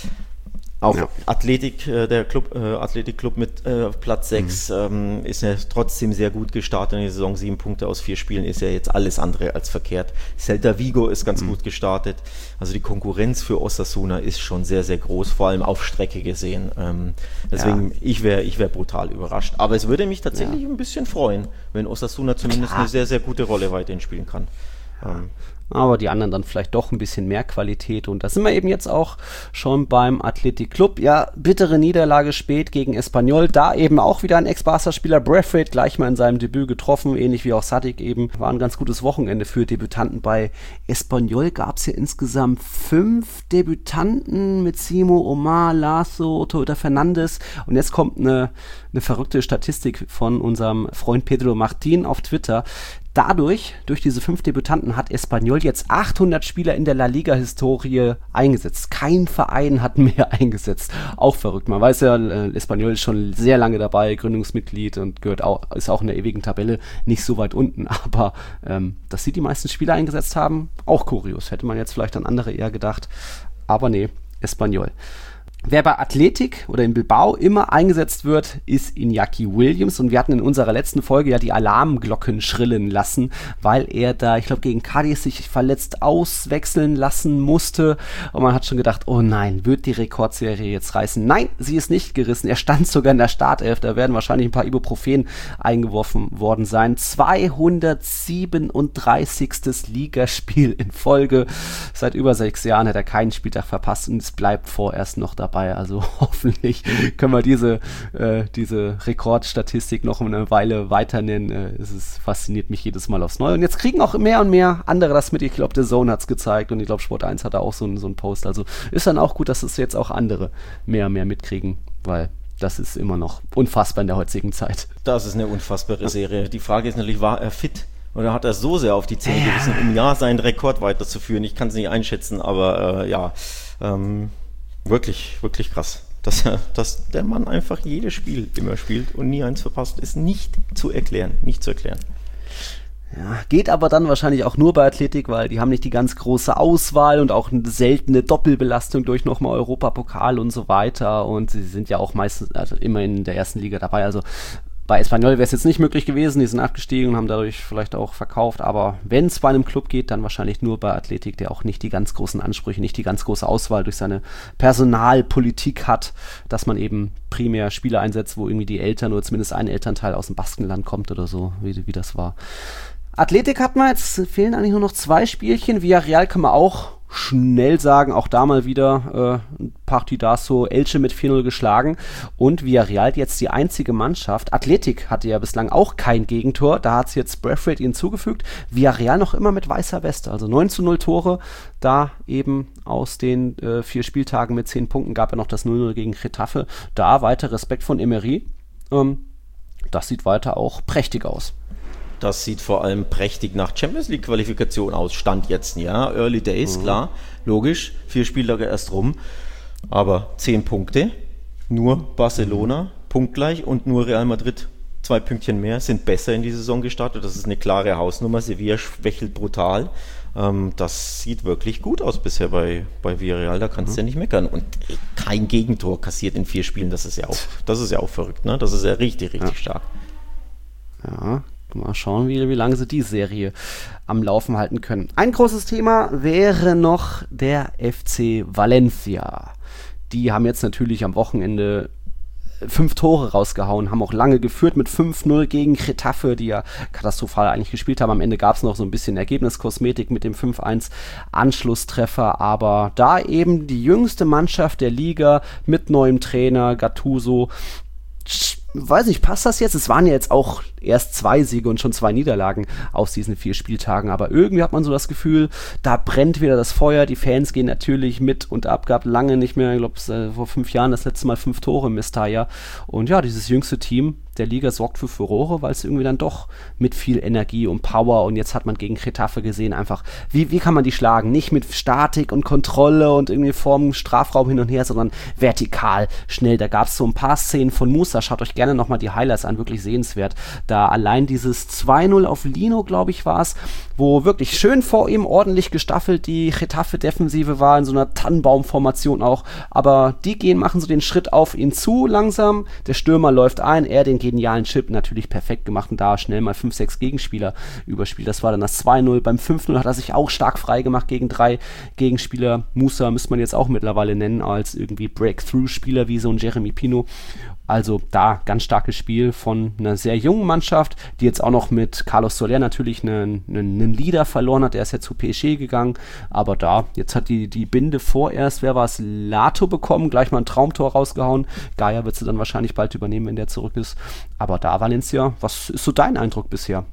auch ja. Athletik, äh, der Club, äh, Athletic Club mit äh, Platz sechs mhm. ähm, ist ja trotzdem sehr gut gestartet in der Saison. Sieben Punkte aus vier Spielen ist ja jetzt alles andere als verkehrt. Celta Vigo ist ganz mhm. gut gestartet. Also die Konkurrenz für Osasuna ist schon sehr, sehr groß, vor allem auf Strecke gesehen. Ähm, deswegen, ja. ich wäre ich wär brutal überrascht. Aber es würde mich tatsächlich ja. ein bisschen freuen, wenn Osasuna zumindest Klar. eine sehr, sehr gute Rolle weiterhin spielen kann. Ähm, aber die anderen dann vielleicht doch ein bisschen mehr Qualität. Und da sind wir eben jetzt auch schon beim Athletic Club. Ja, bittere Niederlage spät gegen Espanyol. Da eben auch wieder ein Ex-Barca-Spieler, Braithwaite, gleich mal in seinem Debüt getroffen, ähnlich wie auch Sadik eben. War ein ganz gutes Wochenende für Debütanten. Bei Espanyol gab es ja insgesamt fünf Debütanten mit Simo, Omar, Lasso, Toyota Fernandes. Und jetzt kommt eine, eine verrückte Statistik von unserem Freund Pedro Martin auf Twitter. Dadurch, durch diese fünf Debütanten, hat Espanyol jetzt achthundert Spieler in der La Liga-Historie eingesetzt. Kein Verein hat mehr eingesetzt. Auch verrückt. Man weiß ja, Espanyol ist schon sehr lange dabei, Gründungsmitglied und gehört auch, ist auch in der ewigen Tabelle nicht so weit unten. Aber ähm, dass sie die meisten Spieler eingesetzt haben, auch kurios. Hätte man jetzt vielleicht an andere eher gedacht. Aber nee, Espanyol. Wer bei Athletic oder in Bilbao immer eingesetzt wird, ist Iñaki Williams. Und wir hatten in unserer letzten Folge ja die Alarmglocken schrillen lassen, weil er da, ich glaube, gegen Cadiz sich verletzt auswechseln lassen musste. Und man hat schon gedacht, oh nein, wird die Rekordserie jetzt reißen? Nein, sie ist nicht gerissen. Er stand sogar in der Startelf. Da werden wahrscheinlich ein paar Ibuprofen eingeworfen worden sein. zweihundertsiebenunddreißigstes Ligaspiel in Folge. Seit über sechs Jahren hat er keinen Spieltag verpasst und es bleibt vorerst noch dabei. Also hoffentlich können wir diese, äh, diese Rekordstatistik noch eine Weile weiter nennen. Äh, es ist, fasziniert mich jedes Mal aufs Neue. Und jetzt kriegen auch mehr und mehr andere das mit. Ich glaube, The Zone hat es gezeigt und ich glaube, Sport eins hat da auch so, so einen Post. Also ist dann auch gut, dass es jetzt auch andere mehr und mehr mitkriegen, weil das ist immer noch unfassbar in der heutigen Zeit. Das ist eine unfassbare Serie. Die Frage ist natürlich, war er fit? Oder hat er so sehr auf die Zähne gebissen, um ja seinen Rekord weiterzuführen? Ich kann es nicht einschätzen, aber äh, ja, ähm, Wirklich, wirklich krass. Dass, dass der Mann einfach jedes Spiel immer spielt und nie eins verpasst, ist nicht zu erklären. Nicht zu erklären. Ja, geht aber dann wahrscheinlich auch nur bei Athletik, weil die haben nicht die ganz große Auswahl und auch eine seltene Doppelbelastung durch nochmal Europapokal und so weiter. Und sie sind ja auch meistens, also immer in der ersten Liga dabei. Also bei Espanyol wäre es jetzt nicht möglich gewesen, die sind abgestiegen und haben dadurch vielleicht auch verkauft, aber wenn es bei einem Club geht, dann wahrscheinlich nur bei Athletik, der auch nicht die ganz großen Ansprüche, nicht die ganz große Auswahl durch seine Personalpolitik hat, dass man eben primär Spieler einsetzt, wo irgendwie die Eltern oder zumindest ein Elternteil aus dem Baskenland kommt oder so, wie, wie das war. Athletik hat man jetzt, fehlen eigentlich nur noch zwei Spielchen, Villarreal kann man auch schnell sagen, auch da mal wieder äh, Partidazo Elche mit vier null geschlagen und Villarreal jetzt die einzige Mannschaft. Athletik hatte ja bislang auch kein Gegentor, da hat es jetzt Braithwaite ihnen zugefügt. Villarreal noch immer mit weißer Weste, also neun zu null Tore, da eben aus den äh, vier Spieltagen mit zehn Punkten gab er noch das null null gegen Getafe. Da weiter Respekt von Emery. Ähm, das sieht weiter auch prächtig aus. das sieht vor allem prächtig nach Champions-League-Qualifikation aus. Stand jetzt, ja. Early Days, mhm. klar, logisch. Vier Spieltage erst rum. Aber zehn Punkte, nur Barcelona, mhm. punktgleich und nur Real Madrid, zwei Pünktchen mehr, sind besser in die Saison gestartet. Das ist eine klare Hausnummer. Sevilla schwächelt brutal. Ähm, das sieht wirklich gut aus bisher bei, bei Villarreal. Da kannst du mhm. ja nicht meckern. Und kein Gegentor kassiert in vier Spielen. Das ist ja auch, das ist ja auch verrückt. Ne? Das ist ja richtig, richtig ja. stark. Ja, mal schauen, wie, wie lange sie die Serie am Laufen halten können. Ein großes Thema wäre noch der F C Valencia. Die haben jetzt natürlich am Wochenende fünf Tore rausgehauen, haben auch lange geführt mit fünf null gegen Getafe, die ja katastrophal eigentlich gespielt haben. Am Ende gab es noch so ein bisschen Ergebniskosmetik mit dem fünf eins Anschlusstreffer, aber da eben die jüngste Mannschaft der Liga mit neuem Trainer Gattuso, weiß nicht, passt das jetzt? Es waren ja jetzt auch erst zwei Siege und schon zwei Niederlagen aus diesen vier Spieltagen, aber irgendwie hat man so das Gefühl, da brennt wieder das Feuer, die Fans gehen natürlich mit und ab, gab lange nicht mehr, ich glaube, vor fünf Jahren das letzte Mal fünf Tore im Mestalla und ja, dieses jüngste Team der Liga sorgt für Furore, weil es irgendwie dann doch mit viel Energie und Power und jetzt hat man gegen Getafe gesehen einfach, wie, wie kann man die schlagen? Nicht mit Statik und Kontrolle und irgendwie vorm Strafraum hin und her, sondern vertikal, schnell. Da gab es so ein paar Szenen von Musa, schaut euch gerne nochmal die Highlights an, wirklich sehenswert. Da allein dieses zwei null auf Lino, glaube ich, war es, wo wirklich schön vor ihm ordentlich gestaffelt die Getafe-Defensive war, in so einer Tannenbaumformation auch, aber die gehen, machen so den Schritt auf ihn zu langsam, der Stürmer läuft ein, er den genialen Chip natürlich perfekt gemacht und da schnell mal fünf, sechs Gegenspieler überspielt. Das war dann das zwei null. Beim fünf null hat er sich auch stark frei gemacht gegen drei Gegenspieler. Musa müsste man jetzt auch mittlerweile nennen als irgendwie Breakthrough-Spieler wie so ein Jeremy Pino. Also da ganz starkes Spiel von einer sehr jungen Mannschaft, die jetzt auch noch mit Carlos Soler natürlich einen, einen, einen Leader verloren hat. Der ist ja zu P S G gegangen, aber da, jetzt hat die, die Binde vorerst, wer war es, Lato bekommen, gleich mal ein Traumtor rausgehauen. Gaia wird sie dann wahrscheinlich bald übernehmen, wenn der zurück ist. Aber da, Valencia, was ist so dein Eindruck bisher?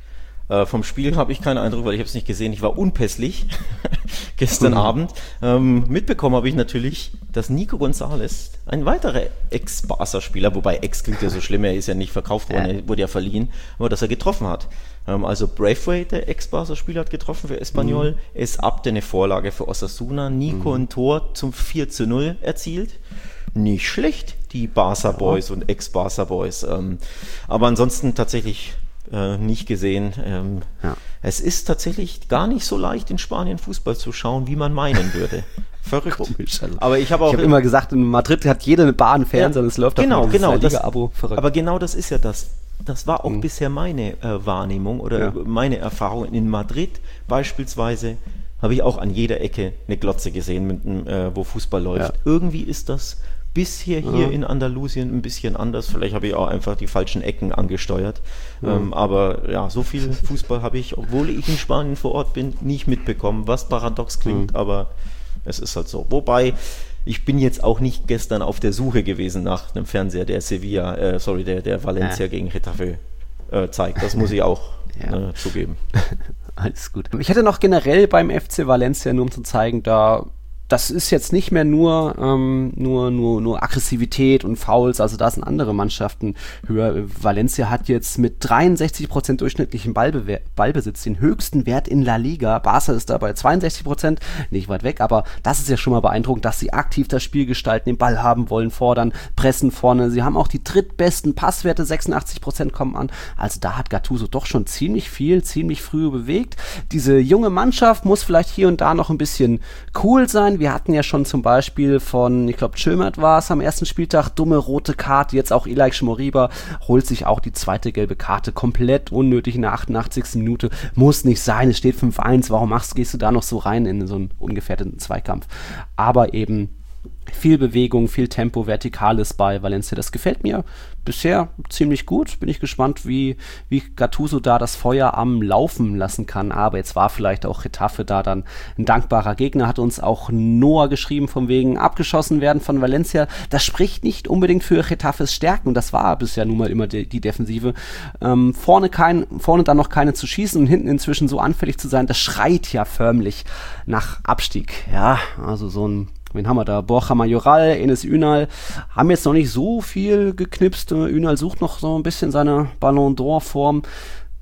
Äh, vom Spiel habe ich keinen Eindruck, weil ich habe es nicht gesehen. Ich war unpässlich gestern mhm. Abend. Ähm, mitbekommen habe ich natürlich, dass Nico González, ein weiterer Ex-Barca-Spieler, wobei Ex klingt ja so schlimm, er ist ja nicht verkauft worden, er wurde ja verliehen, aber dass er getroffen hat. Ähm, also Braithwaite, der Ex-Barca-Spieler, hat getroffen für Espanyol. Mhm. Es Abde eine Vorlage für Osasuna. Nico mhm. ein Tor zum vier zu null erzielt. Nicht schlecht, die Barca Boys ja. und Ex-Barca Boys. Ähm, aber ansonsten tatsächlich Äh, nicht gesehen. Ähm, ja. Es ist tatsächlich gar nicht so leicht, in Spanien Fußball zu schauen, wie man meinen würde. Verrückt. Komisch, also. Aber ich habe auch ich hab immer gesagt, in Madrid hat jeder eine Bar, einen Fernseher, ja, und es läuft genau, auf genau, das Liga-Abo. Verrückt. Aber genau das ist ja das. Das war auch mhm. bisher meine äh, Wahrnehmung oder ja. meine Erfahrung. In Madrid beispielsweise habe ich auch an jeder Ecke eine Glotze gesehen, mit, äh, wo Fußball läuft. Ja. Irgendwie ist das bisher hier ja. in Andalusien ein bisschen anders. Vielleicht habe ich auch einfach die falschen Ecken angesteuert. Ja. Ähm, aber ja, so viel Fußball habe ich, obwohl ich in Spanien vor Ort bin, nicht mitbekommen, was paradox klingt, ja. aber es ist halt so. Wobei, ich bin jetzt auch nicht gestern auf der Suche gewesen nach einem Fernseher, der Sevilla, äh, sorry, der, der Valencia ja. gegen Getafe äh, zeigt. Das muss ich auch ja. äh, zugeben. Alles gut. Ich hätte noch generell beim F C Valencia, nur um zu zeigen, da das ist jetzt nicht mehr nur, ähm, nur, nur, nur Aggressivität und Fouls, also da sind andere Mannschaften höher. Valencia hat jetzt mit dreiundsechzig Prozent durchschnittlichen Ballbewe- Ballbesitz den höchsten Wert in La Liga. Barca ist da bei zweiundsechzig Prozent, nicht weit weg, aber das ist ja schon mal beeindruckend, dass sie aktiv das Spiel gestalten, den Ball haben wollen, fordern, pressen vorne. Sie haben auch die drittbesten Passwerte, sechsundachtzig Prozent kommen an. Also da hat Gattuso doch schon ziemlich viel, ziemlich früh bewegt. Diese junge Mannschaft muss vielleicht hier und da noch ein bisschen cool sein. Wir hatten ja schon zum Beispiel von, ich glaube, Chömert war es am ersten Spieltag, dumme rote Karte, jetzt auch Ilaix Moriba holt sich auch die zweite gelbe Karte, komplett unnötig in der achtundachtzigsten Minute, muss nicht sein, es steht fünf eins, warum machst, gehst du da noch so rein in so einen ungefährdeten Zweikampf, aber eben viel Bewegung, viel Tempo, Vertikales bei Valencia, das gefällt mir bisher ziemlich gut, bin ich gespannt, wie, wie Gattuso da das Feuer am Laufen lassen kann, aber jetzt war vielleicht auch Getafe da dann ein dankbarer Gegner, hat uns auch Noah geschrieben, von wegen abgeschossen werden von Valencia, das spricht nicht unbedingt für Getafes Stärken, das war bisher nun mal immer die, die Defensive, ähm, vorne, kein, vorne dann noch keine zu schießen und hinten inzwischen so anfällig zu sein, das schreit ja förmlich nach Abstieg, ja, also so ein Wen haben wir da? Borja Mayoral, Enes Ünal haben jetzt noch nicht so viel geknipst. Ünal sucht noch so ein bisschen seine Ballon d'Or-Form.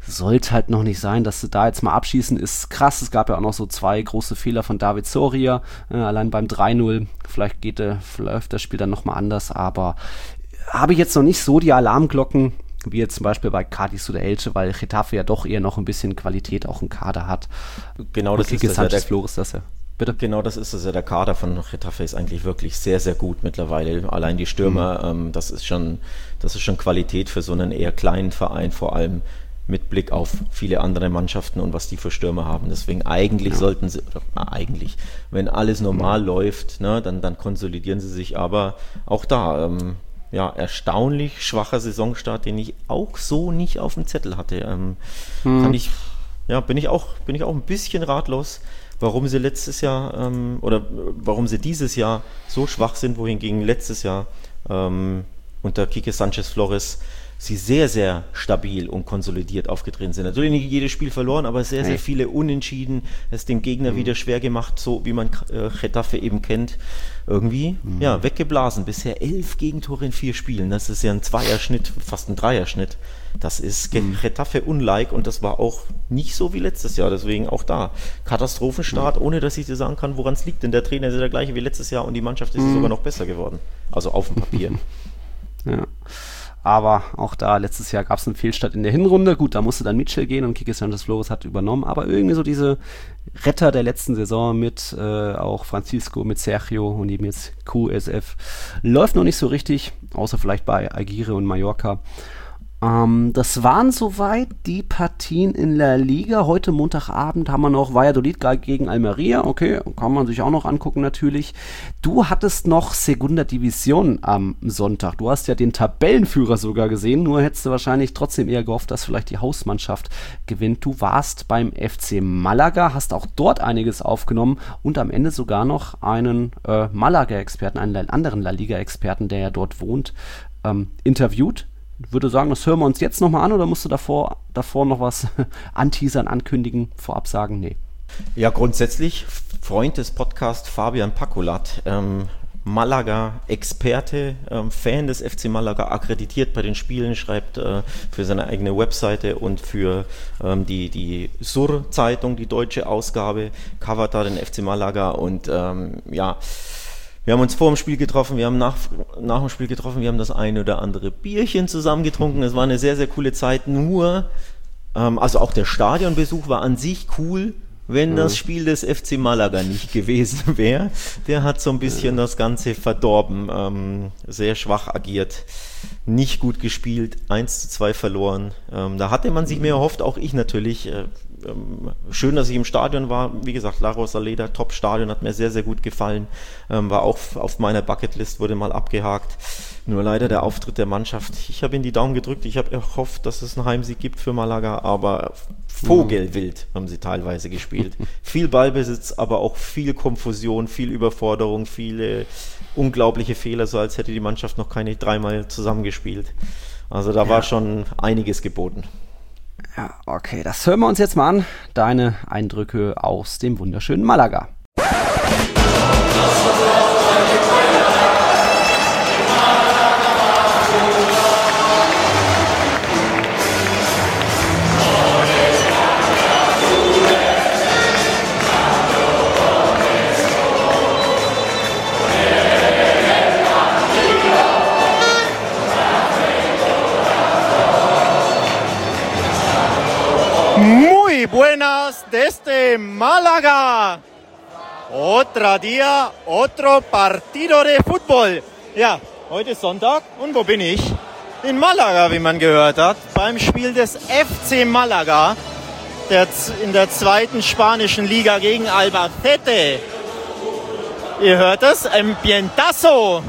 sollte halt noch nicht sein, dass sie da jetzt mal abschießen, ist krass. Es gab ja auch noch so zwei große Fehler von David Soria, äh, allein beim drei null. Vielleicht geht äh, läuft das Spiel dann nochmal anders, aber habe ich jetzt noch nicht so die Alarmglocken, wie jetzt zum Beispiel bei Cádiz oder Elche, weil Getafe ja doch eher noch ein bisschen Qualität auch im Kader hat. Genau, das ist das ja, der, Flores, das ja. Bitte? Genau, das ist es ja. Der Kader von Getafe ist eigentlich wirklich sehr, sehr gut mittlerweile. Allein die Stürmer, mhm. ähm, das ist schon, das ist schon Qualität für so einen eher kleinen Verein, vor allem mit Blick auf viele andere Mannschaften und was die für Stürmer haben. Deswegen eigentlich ja. sollten sie, oder, na, eigentlich, wenn alles normal mhm. läuft, ne, dann, dann konsolidieren sie sich. Aber auch da, ähm, ja, erstaunlich schwacher Saisonstart, den ich auch so nicht auf dem Zettel hatte. Ähm, mhm. kann ich, ja, bin ich auch, bin ich auch ein bisschen ratlos, warum sie letztes Jahr ähm, oder warum sie dieses Jahr so schwach sind, wohingegen letztes Jahr ähm, unter Quique Sánchez Flores sie sehr, sehr stabil und konsolidiert aufgetreten sind. Natürlich nicht jedes Spiel verloren, aber sehr, sehr viele Unentschieden, es dem Gegner mhm. wieder schwer gemacht, so wie man äh, Getafe eben kennt. Irgendwie, mhm. ja, weggeblasen. Bisher elf Gegentore in vier Spielen. Das ist ja ein Zweierschnitt, fast ein Dreierschnitt. Das ist mhm. Getafe unlike und das war auch nicht so wie letztes Jahr. Deswegen auch da Katastrophenstart, mhm. ohne dass ich dir sagen kann, woran es liegt. Denn der Trainer ist ja der gleiche wie letztes Jahr und die Mannschaft ist mhm. sogar noch besser geworden. Also auf dem Papier. Ja. Aber auch da, letztes Jahr gab es einen Fehlstart in der Hinrunde. Gut, da musste dann Mitchell gehen und Quique Sánchez Flores hat übernommen. Aber irgendwie so diese Retter der letzten Saison mit äh, auch Francisco, mit Sergio und eben jetzt Q S F läuft noch nicht so richtig, außer vielleicht bei Aguirre und Mallorca. Ähm, das waren soweit die Partien in La Liga. Heute Montagabend haben wir noch Valladolid gegen Almeria. Okay, kann man sich auch noch angucken natürlich. Du hattest noch Segunda División am Sonntag. Du hast ja den Tabellenführer sogar gesehen, nur hättest du wahrscheinlich trotzdem eher gehofft, dass vielleicht die Hausmannschaft gewinnt. Du warst beim F C Malaga, hast auch dort einiges aufgenommen und am Ende sogar noch einen äh, Malaga-Experten, einen anderen La Liga-Experten, der ja dort wohnt, ähm, interviewt. Ich würde sagen, das hören wir uns jetzt nochmal an oder musst du davor, davor noch was anteasern, ankündigen, vorab sagen? Nee. Ja, grundsätzlich Freund des Podcasts Fabian Pacolat, ähm, Malaga-Experte, ähm, Fan des F C Malaga, akkreditiert bei den Spielen, schreibt äh, für seine eigene Webseite und für ähm, die, die Sur-Zeitung, die deutsche Ausgabe, covert da den F C Malaga und ähm, ja, wir haben uns vor dem Spiel getroffen, wir haben nach, nach dem Spiel getroffen, wir haben das ein oder andere Bierchen zusammen getrunken. Es war eine sehr, sehr coole Zeit. Nur, ähm, also auch der Stadionbesuch war an sich cool, wenn mhm. das Spiel des F C Malaga nicht gewesen wäre. Der hat so ein bisschen ja. das Ganze verdorben, ähm, sehr schwach agiert, nicht gut gespielt, eins zu zwei verloren. Ähm, da hatte man sich mehr erhofft, auch ich natürlich. Äh, Schön, dass ich im Stadion war. Wie gesagt, La Rosaleda, Top-Stadion, hat mir sehr, sehr gut gefallen. Ähm, war auch auf meiner Bucketlist, wurde mal abgehakt. Nur leider der Auftritt der Mannschaft. Ich habe ihnen die Daumen gedrückt. Ich habe gehofft, dass es einen Heimsieg gibt für Malaga, aber vogelwild haben sie teilweise gespielt. Viel Ballbesitz, aber auch viel Konfusion, viel Überforderung, viele unglaubliche Fehler, so als hätte die Mannschaft noch keine dreimal zusammengespielt. Also da war schon einiges geboten. Ja, okay, das hören wir uns jetzt mal an. Deine Eindrücke aus dem wunderschönen Malaga. Muy buenas desde Málaga. Otra día, otro partido de fútbol. Ja, heute ist Sonntag und wo bin ich? In Málaga, wie man gehört hat, beim Spiel des F C Málaga der in der zweiten spanischen Liga gegen Albacete. Ihr hört es, Ambientazo.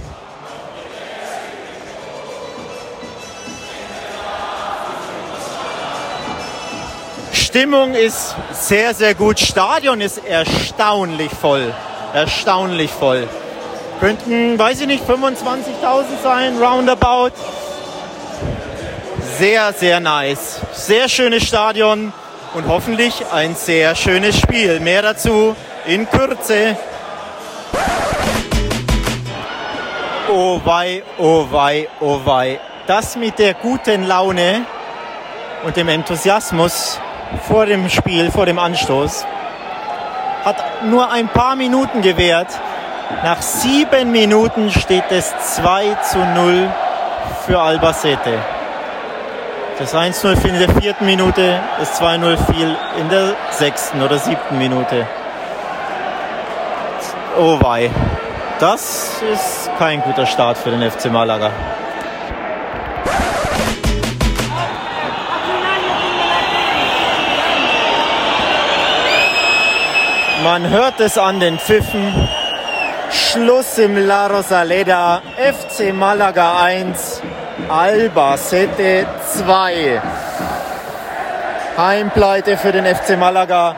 Stimmung ist sehr, sehr gut. Stadion ist erstaunlich voll. Erstaunlich voll. Könnten, weiß ich nicht, fünfundzwanzigtausend sein, roundabout. Sehr, sehr nice. Sehr schönes Stadion und hoffentlich ein sehr schönes Spiel. Mehr dazu in Kürze. Oh wei, oh wei, oh wei. Das mit der guten Laune und dem Enthusiasmus vor dem Spiel, vor dem Anstoß. Hat nur ein paar Minuten gewährt. Nach sieben Minuten steht es zwei zu null für Albacete. Das eins zu null fiel in der vierten Minute, das zwei zu null fiel in der sechsten oder siebten Minute. Oh wei, das ist kein guter Start für den F C Malaga. Man hört es an den Pfiffen. Schluss im La Rosaleda. F C Malaga eins, Albacete zwei. Heimpleite für den F C Malaga.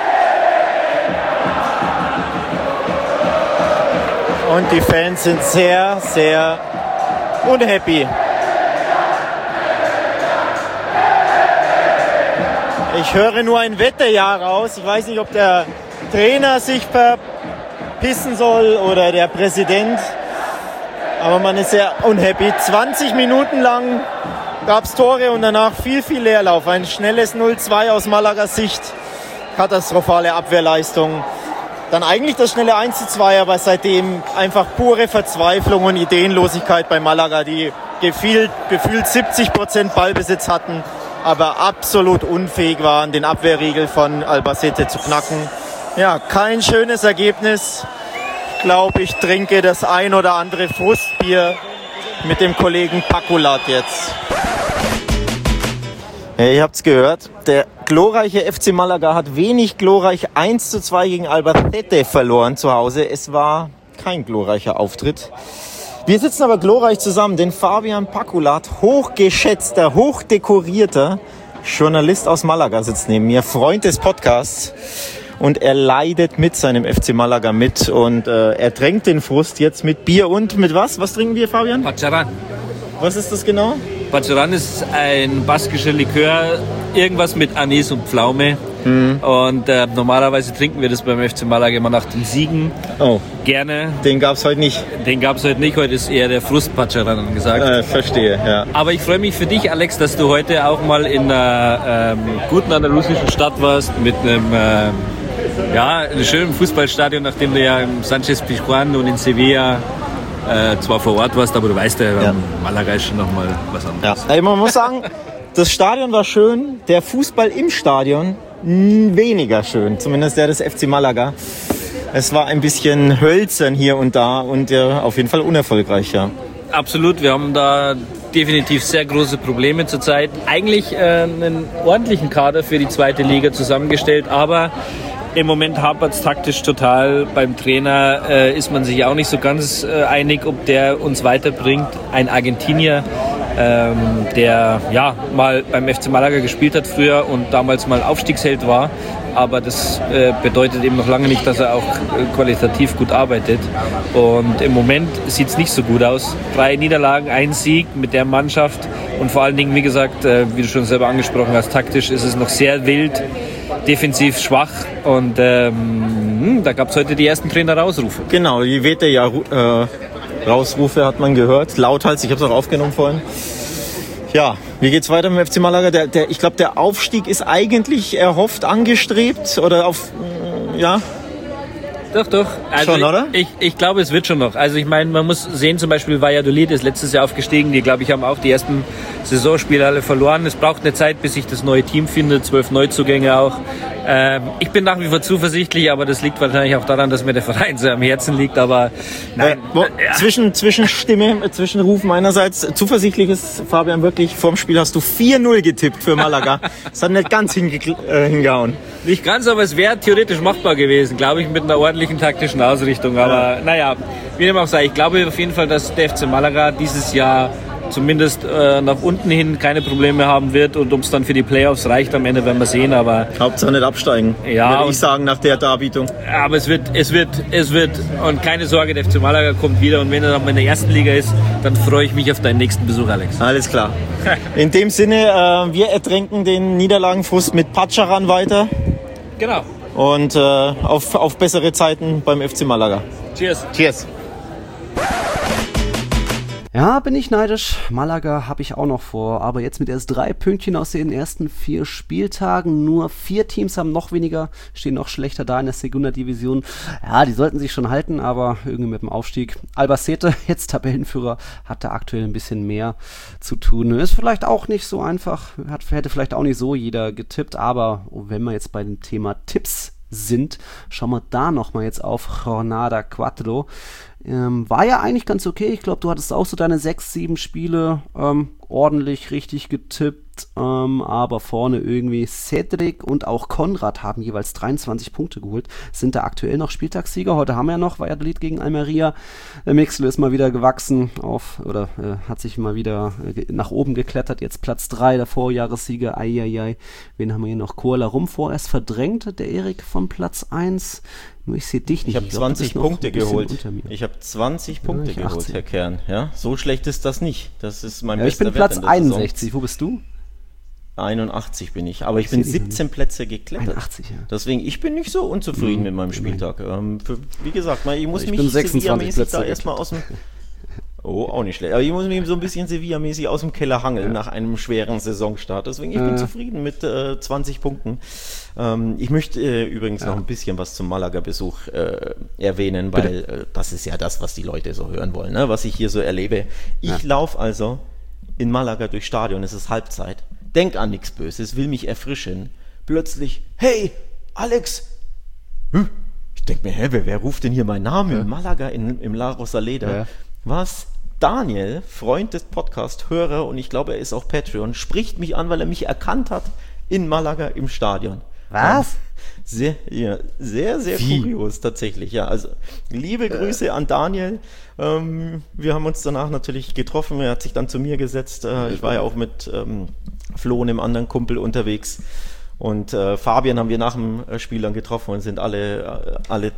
Und die Fans sind sehr, sehr unhappy. Ich höre nur ein Wetterjahr raus. Ich weiß nicht, ob der Trainer sich verpissen soll oder der Präsident. Aber man ist sehr unhappy. zwanzig Minuten lang gab es Tore und danach viel, viel Leerlauf. Ein schnelles null zwei aus Malagas Sicht. Katastrophale Abwehrleistung. Dann eigentlich das schnelle eins zu zwei, aber seitdem einfach pure Verzweiflung und Ideenlosigkeit bei Malaga, die gefühlt, gefühlt siebzig Prozent Ballbesitz hatten, aber absolut unfähig waren, den Abwehrriegel von Albacete zu knacken. Ja, kein schönes Ergebnis. Ich glaube, ich trinke das ein oder andere Frustbier mit dem Kollegen Pakulat jetzt. Hey, ihr habt's gehört, der glorreiche F C Malaga hat wenig glorreich eins zu zwei gegen Albacete verloren zu Hause. Es war kein glorreicher Auftritt. Wir sitzen aber glorreich zusammen, denn Fabian Pakulat, hochgeschätzter, hochdekorierter Journalist aus Malaga, sitzt neben mir, Freund des Podcasts. Und er leidet mit seinem F C Malaga mit und äh, er tränkt den Frust jetzt mit Bier und mit was? Was trinken wir, Fabian? Pacharan. Was ist das genau? Pacharan ist ein baskischer Likör, irgendwas mit Anis und Pflaume. Mhm. Und äh, normalerweise trinken wir das beim F C Malaga immer nach den Siegen. Oh. Gerne. Den gab es heute nicht. Den gab es heute nicht. Heute ist eher der Frust-Pacharan angesagt. Äh, verstehe, ja. Aber ich freue mich für dich, Alex, dass du heute auch mal in einer ähm, guten andalusischen Stadt warst mit einem ähm, ja, einem schönen Fußballstadion, nachdem du ja im Sánchez Pizjuán und in Sevilla äh, zwar vor Ort warst, aber du weißt ja, ja. Malaga ist schon nochmal was anderes. Ja. Man muss sagen, das Stadion war schön, der Fußball im Stadion weniger schön, zumindest der des F C Malaga. Es war ein bisschen hölzern hier und da und ja, auf jeden Fall unerfolgreich, ja. Absolut, wir haben da definitiv sehr große Probleme zurzeit. Eigentlich äh, einen ordentlichen Kader für die zweite Liga zusammengestellt, aber im Moment hapert es taktisch total. Beim Trainer äh, ist man sich auch nicht so ganz äh, einig, ob der uns weiterbringt. Ein Argentinier, ähm, der ja mal beim F C Malaga gespielt hat früher und damals mal Aufstiegsheld war. Aber das äh, bedeutet eben noch lange nicht, dass er auch äh, qualitativ gut arbeitet. Und im Moment sieht es nicht so gut aus. Drei Niederlagen, ein Sieg mit der Mannschaft. Und vor allen Dingen, wie gesagt, äh, wie du schon selber angesprochen hast, taktisch ist es noch sehr wild. Defensiv schwach und ähm, da gab es heute die ersten Trainer-Rausrufe. Genau, die W T ja-Rausrufe hat man gehört, lauthals, ich habe es auch aufgenommen vorhin. Ja, wie geht's weiter mit dem F C Malaga? Der, der, ich glaube, der Aufstieg ist eigentlich erhofft, angestrebt oder auf, ja... Doch, doch. Also schon, oder? Ich, ich, ich glaube, es wird schon noch. Also ich meine, man muss sehen, zum Beispiel Valladolid ist letztes Jahr aufgestiegen. Die, glaube ich, haben auch die ersten Saisonspiele alle verloren. Es braucht eine Zeit, bis sich das neue Team findet. Zwölf Neuzugänge auch. Ähm, ich bin nach wie vor zuversichtlich, aber das liegt wahrscheinlich auch daran, dass mir der Verein sehr am Herzen liegt. Aber nein. Äh, wo, ja. Zwischen, Zwischenstimme, äh, Zwischenruf meinerseits. Zuversichtlich ist Fabian wirklich. Vorm Spiel hast du vier null getippt für Malaga. Das hat nicht ganz hinge äh, hingehauen. Nicht ganz, aber es wäre theoretisch machbar gewesen, glaube ich, mit einer ordentlichen taktischen Ausrichtung. Aber ja. naja, wie dem auch sei, ich glaube auf jeden Fall, dass der F C Malaga dieses Jahr zumindest äh, nach unten hin keine Probleme haben wird. Und ob es dann für die Playoffs reicht, am Ende werden wir sehen. Aber Hauptsache nicht absteigen, ja, würde ich sagen, nach der Darbietung. Aber es wird, es wird, es wird, und keine Sorge, der F C Malaga kommt wieder. Und wenn er dann in der ersten Liga ist, dann freue ich mich auf deinen nächsten Besuch, Alex. Alles klar. In dem Sinne, äh, wir ertränken den Niederlagenfrust mit Pacharan weiter. Genau. Und äh, auf, auf bessere Zeiten beim F C Malaga. Cheers. Cheers. Ja, bin ich neidisch. Malaga habe ich auch noch vor, aber jetzt mit erst drei Pünktchen aus den ersten vier Spieltagen. Nur vier Teams haben noch weniger, stehen noch schlechter da in der Segunda Division. Ja, die sollten sich schon halten, aber irgendwie mit dem Aufstieg. Albacete, jetzt Tabellenführer, hat da aktuell ein bisschen mehr zu tun. Ist vielleicht auch nicht so einfach, hat, hätte vielleicht auch nicht so jeder getippt, aber wenn wir jetzt bei dem Thema Tipps sind, schauen wir da nochmal jetzt auf Jornada vier. Ähm, war ja eigentlich ganz okay. Ich glaube, du hattest auch so deine sechs, sieben Spiele ähm, ordentlich richtig getippt, ähm, aber vorne irgendwie Cedric und auch Konrad haben jeweils dreiundzwanzig Punkte geholt, sind da aktuell noch Spieltagssieger. Heute haben wir ja noch Valladolid gegen Almeria. Der Mixel ist mal wieder gewachsen auf, oder äh, hat sich mal wieder äh, nach oben geklettert. Jetzt Platz drei, der Vorjahressieger. Eieiei. Wen haben wir hier noch? Koala Rum vorerst verdrängt, der Erik von Platz eins. Nur ich sehe dich nicht. Ich habe zwanzig Punkte geholt. Ich habe zwanzig Punkte ja, geholt, Herr Kern. Ja, so schlecht ist das nicht. Das ist mein ja, bester Ich bin Wert Platz einundsechzig. Saison. Wo bist du? einundachtzig bin ich. Aber ich, ich bin siebzehn Plätze geklettert. einundachtzig, ja. Deswegen, ich bin nicht so unzufrieden mhm. mit meinem Spieltag. Ähm, für, wie gesagt, ich muss ich mich Sevilla-mäßig da erstmal aus dem... Oh, auch nicht schlecht. Aber ich muss mich so ein bisschen Sevilla-mäßig aus dem Keller hangeln ja. nach einem schweren Saisonstart. Deswegen, ich bin äh. zufrieden mit äh, zwanzig Punkten. Ähm, ich möchte äh, übrigens ja. noch ein bisschen was zum Malaga-Besuch äh, erwähnen, weil äh, das ist ja das, was die Leute so hören wollen, ne? Was ich hier so erlebe. Ich ja. laufe also in Malaga durchs Stadion, es ist Halbzeit, denk an nichts Böses, will mich erfrischen. Plötzlich, hey, Alex! Hm? Ich denke mir, hä, wer, wer ruft denn hier meinen Namen? Ja. In Malaga, in, im La Rosaleda. Ja. Was? Daniel, Freund des Podcasts, Hörer und ich glaube, er ist auch Patreon, spricht mich an, weil er mich erkannt hat in Malaga im Stadion. Was? Sehr, ja, sehr, sehr Wie? kurios tatsächlich. Ja, also liebe Grüße äh. an Daniel. Ähm, wir haben uns danach natürlich getroffen. Er hat sich dann zu mir gesetzt. Äh, ich war ja auch mit ähm, Flo, einem anderen Kumpel, unterwegs. Und äh, Fabian haben wir nach dem Spiel dann getroffen und sind alle, äh, alle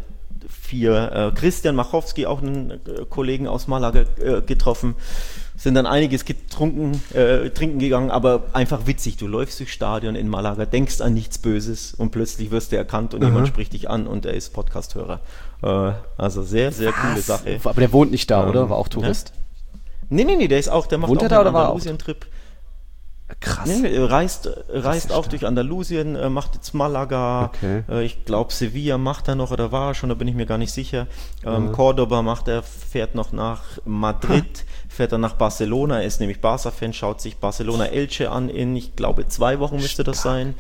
vier, äh, Christian Machowski, auch einen äh, Kollegen aus Malaga, äh, getroffen. Sind dann einiges getrunken, äh, trinken gegangen, aber einfach witzig. Du läufst durchs Stadion in Malaga, denkst an nichts Böses und plötzlich wirst du erkannt und mhm. jemand spricht dich an und er ist Podcast-Hörer. Äh, also sehr, sehr Was? coole Sache. Aber der wohnt nicht da, ähm, oder? War auch Tourist? Ja? Nee, nee, nee, der ist auch, der macht wohnt auch da, einen Andalusien-Trip. Krass. Nee, reist reist auch durch Andalusien, äh, macht jetzt Malaga, okay. äh, ich glaube Sevilla macht er noch oder war er schon, da bin ich mir gar nicht sicher. Ähm, mhm. Cordoba macht er, fährt noch nach Madrid, hm. fährt dann nach Barcelona, er ist nämlich Barca-Fan, schaut sich Barcelona Elche an in, ich glaube, zwei Wochen müsste das sein.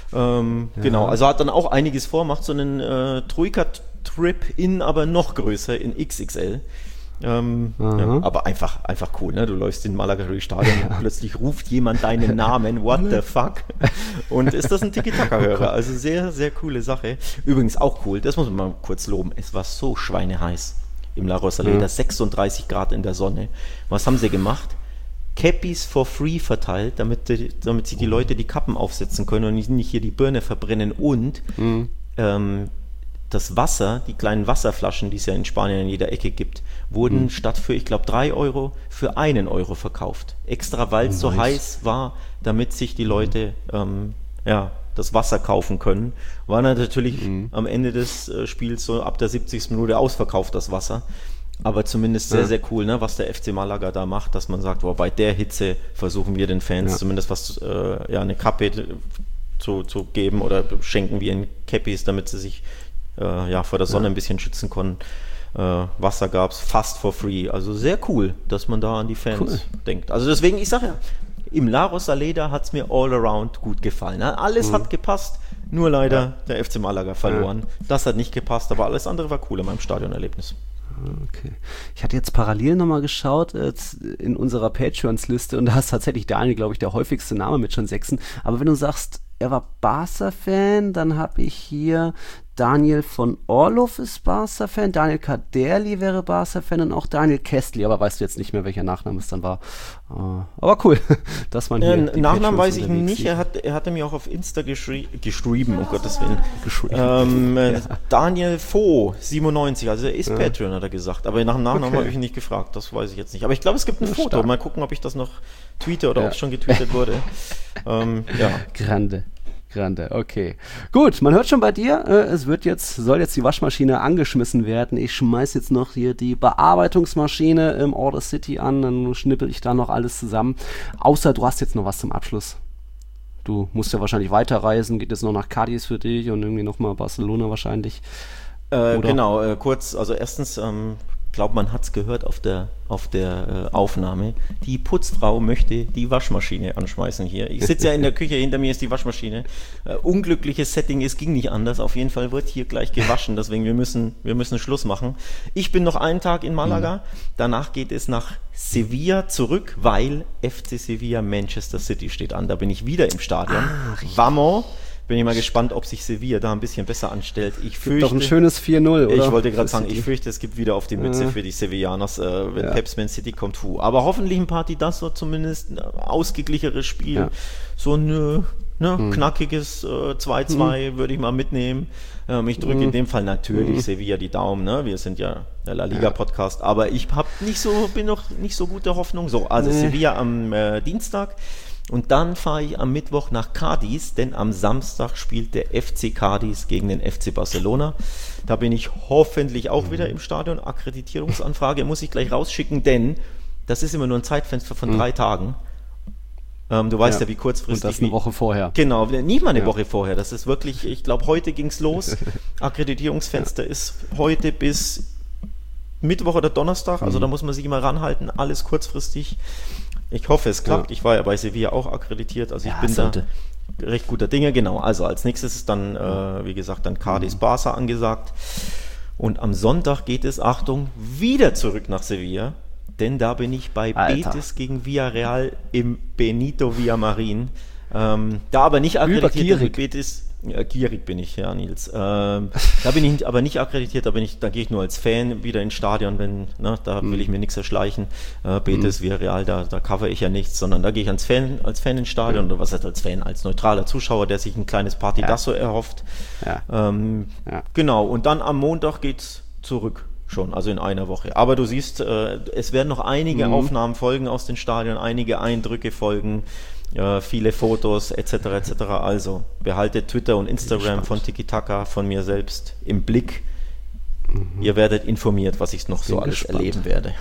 Ähm, ja. Genau, also hat dann auch einiges vor, macht so einen äh, Troika-Trip in, aber noch größer, in X X L. Ähm, ja, aber einfach, einfach cool, ne? Du läufst in Malaga durchs Stadion ja. und plötzlich ruft jemand deinen Namen, what the fuck? Und ist das ein Tiki-Taka-Hörer? Also sehr, sehr coole Sache. Übrigens auch cool, das muss man mal kurz loben, es war so schweineheiß im La Rosaleda, ja. sechsunddreißig Grad in der Sonne. Was haben sie gemacht? Cappies for free verteilt, damit, die, damit sich die Leute die Kappen aufsetzen können und nicht hier die Birne verbrennen und mhm. ähm, das Wasser, die kleinen Wasserflaschen, die es ja in Spanien in jeder Ecke gibt, wurden mhm. statt für, ich glaube, drei Euro für einen Euro verkauft. Extra, weil es oh, nice. so heiß war, damit sich die Leute ähm, ja, das Wasser kaufen können. War natürlich mhm. am Ende des äh, Spiels so ab der siebzigsten Minute ausverkauft, das Wasser. Aber zumindest sehr, ja. sehr cool, ne, was der F C Malaga da macht, dass man sagt, oh, bei der Hitze versuchen wir den Fans ja. zumindest was, äh, ja, eine Kappe zu, zu geben oder schenken wir ihnen Cappies, damit sie sich äh, ja, vor der Sonne ja. ein bisschen schützen konnten. Äh, Wasser gab es fast for free. Also sehr cool, dass man da an die Fans cool. denkt. Also deswegen, ich sage ja, im La Rosaleda hat es mir all around gut gefallen. Ne? Alles mhm. hat gepasst, nur leider ja. der F C Malaga verloren. Ja. Das hat nicht gepasst, aber alles andere war cool in meinem Stadionerlebnis. Okay. Ich hatte jetzt parallel nochmal geschaut äh, in unserer Patreons-Liste und da ist tatsächlich Daniel, glaube ich, der häufigste Name mit schon Sechsen. Aber wenn du sagst, er war Barca-Fan, dann habe ich hier Daniel von Orloff ist Barca-Fan, Daniel Kaderli wäre Barca-Fan und auch Daniel Kestli, aber weißt du jetzt nicht mehr, welcher Nachname es dann war. Uh, aber cool, dass man hier äh, Nachnamen weiß ich nicht, er, hat, er hatte mir auch auf Insta geschri- geschrieben, um Gottes Willen. Ähm, ja. äh, Daniel Fo, siebenundneunzig, also er ist ja. Patreon, hat er gesagt, aber nach dem Nachnamen okay. habe ich ihn nicht gefragt, das weiß ich jetzt nicht. Aber ich glaube, es gibt ein Foto, stark. Mal gucken, ob ich das noch tweete oder ja. ob es schon getweetet wurde. ähm, ja. Grande. Grande, okay. Gut, man hört schon bei dir, äh, es wird jetzt, soll jetzt die Waschmaschine angeschmissen werden. Ich schmeiß jetzt noch hier die Bearbeitungsmaschine im Order City an, dann schnippel ich da noch alles zusammen. Außer du hast jetzt noch was zum Abschluss. Du musst ja wahrscheinlich weiterreisen, geht jetzt noch nach Cádiz für dich und irgendwie nochmal Barcelona wahrscheinlich. Äh, genau, äh, kurz, also erstens, ähm, glaube man hat es gehört auf der, auf der äh, Aufnahme, die Putzfrau möchte die Waschmaschine anschmeißen hier. Ich sitze ja in der Küche, hinter mir ist die Waschmaschine. Äh, unglückliches Setting, es ging nicht anders. Auf jeden Fall wird hier gleich gewaschen, deswegen wir müssen, wir müssen Schluss machen. Ich bin noch einen Tag in Malaga, danach geht es nach Sevilla zurück, weil F C Sevilla Manchester City steht an. Da bin ich wieder im Stadion. Ah, Vamos! Bin ich mal gespannt, ob sich Sevilla da ein bisschen besser anstellt. Ich fürchte, doch ein schönes vier null, oder? Ich wollte gerade sagen, ich fürchte, es gibt wieder auf die Mütze ja. für die Sevillanos, äh, wenn ja. Peps Man City kommt. Fu. Aber hoffentlich ein Partidazo, zumindest ein ausgeglicheneres Spiel. Ja. So ein ne, ne, hm. knackiges äh, zwei zwei hm. würde ich mal mitnehmen. Ähm, ich drücke hm. in dem Fall natürlich hm. Sevilla die Daumen. Ne? Wir sind ja der La Liga-Podcast. Aber ich hab nicht so, bin noch nicht so guter Hoffnung. So, also nee. Sevilla am äh, Dienstag. Und dann fahre ich am Mittwoch nach Cádiz, denn am Samstag spielt der F C Cádiz gegen den F C Barcelona. Da bin ich hoffentlich auch wieder im Stadion. Akkreditierungsanfrage muss ich gleich rausschicken, denn das ist immer nur ein Zeitfenster von mhm. drei Tagen. Ähm, du weißt ja, ja, wie kurzfristig... Und das eine Woche vorher. Genau, nicht mal eine ja. Woche vorher. Das ist wirklich, ich glaube, heute ging es los. Akkreditierungsfenster ja. ist heute bis Mittwoch oder Donnerstag, also mhm. da muss man sich immer ranhalten, alles kurzfristig. Ich hoffe, es klappt. Ja. Ich war ja bei Sevilla auch akkreditiert, also ich ja, bin sollte. da recht guter Dinge. Genau, also als nächstes ist dann, äh, wie gesagt, dann Cádiz mhm. Barça angesagt. Und am Sonntag geht es, Achtung, wieder zurück nach Sevilla, denn da bin ich bei Alter. Betis gegen Villarreal im Benito Villamarín. Ähm, da aber nicht akkreditiert mit Betis. Ja, gierig bin ich, ja, Nils. Ähm, da bin ich aber nicht akkreditiert, da bin ich, da gehe ich nur als Fan wieder ins Stadion, wenn, ne, da will ich mir nichts erschleichen. Äh, Betis, Villarreal, da, da cover ich ja nichts, sondern da gehe ich als Fan, als Fan ins Stadion, oder was heißt als Fan, als neutraler Zuschauer, der sich ein kleines Partidazo ja. erhofft. Ja. Ähm, ja. Genau, und dann am Montag geht's zurück. Schon, also in einer Woche. Aber du siehst, äh, es werden noch einige mhm. Aufnahmen folgen aus den Stadien, einige Eindrücke folgen, äh, viele Fotos et cetera et cetera. Also behaltet Twitter und Instagram von Tiki Taka, von mir selbst im Blick. Mhm. Ihr werdet informiert, was ich noch so alles gespannt. erleben werde.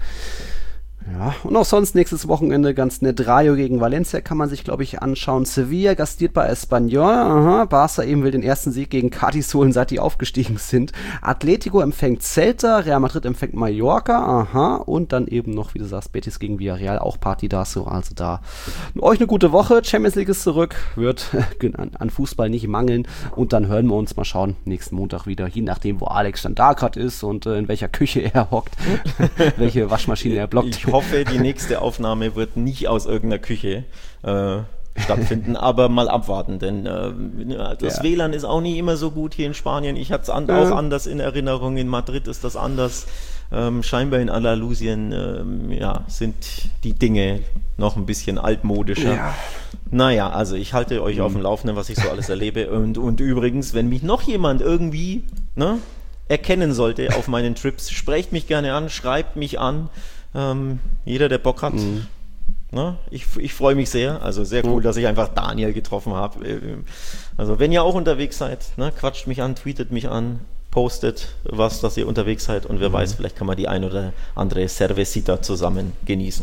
Ja, und auch sonst nächstes Wochenende ganz nett. Rayo gegen Valencia kann man sich, glaube ich, anschauen. Sevilla gastiert bei Espanyol. Aha. Barca eben will den ersten Sieg gegen Cádiz holen, seit die aufgestiegen sind. Atletico empfängt Celta, Real Madrid empfängt Mallorca. Aha. Und dann eben noch, wie du sagst, Betis gegen Villarreal, auch Partidazo. Also da euch eine gute Woche. Champions League ist zurück, wird an, an Fußball nicht mangeln. Und dann hören wir uns mal schauen, nächsten Montag wieder, je nachdem, wo Alex dann da gerade ist und äh, in welcher Küche er hockt, welche Waschmaschine er blockt. Ich hoffe, die nächste Aufnahme wird nicht aus irgendeiner Küche äh, stattfinden, aber mal abwarten, denn äh, das ja. W L A N ist auch nicht immer so gut hier in Spanien. Ich hatte es an, ja. auch anders in Erinnerung. In Madrid ist das anders. Ähm, scheinbar in Andalusien ähm, ja, sind die Dinge noch ein bisschen altmodischer. Ja. Naja, also ich halte euch mhm. auf dem Laufenden, was ich so alles erlebe. Und, und übrigens, wenn mich noch jemand irgendwie ne, erkennen sollte auf meinen Trips, sprecht mich gerne an, schreibt mich an. Ähm, jeder, der Bock hat. Mhm. Ne? Ich, ich freue mich sehr. Also sehr cool, mhm. dass ich einfach Daniel getroffen habe. Also wenn ihr auch unterwegs seid, ne, quatscht mich an, tweetet mich an, postet was, dass ihr unterwegs seid und wer mhm. weiß, vielleicht kann man die ein oder andere Cervecita zusammen genießen.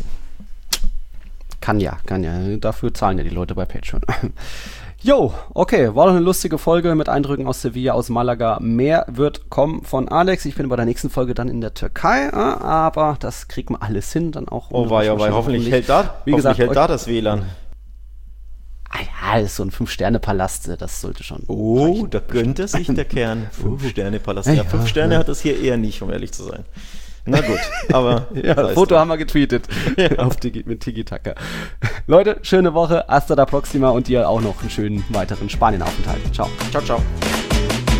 Kann ja, kann ja. Dafür zahlen ja die Leute bei Patreon. Jo, okay, war doch eine lustige Folge mit Eindrücken aus Sevilla, aus Malaga. Mehr wird kommen von Alex. Ich bin bei der nächsten Folge dann in der Türkei, aber das kriegt man alles hin, dann auch. Oh, war ja, weil hoffentlich hält da, wie gesagt, hält da das W L A N. Ah ja, das ist so ein Fünf-Sterne-Palast, das sollte schon. Oh, reichen. Da könnte sich der Kern. Fünf-Sterne-Palast. Ja, ja, fünf Sterne ja. hat das hier eher nicht, um ehrlich zu sein. Na gut, aber... ja, das Foto haben wir getweetet ja. auf Tiki, mit Tiki Taka. Leute, schöne Woche, hasta la próxima und dir auch noch einen schönen weiteren Spanien-Aufenthalt. Ciao. Ciao, ciao.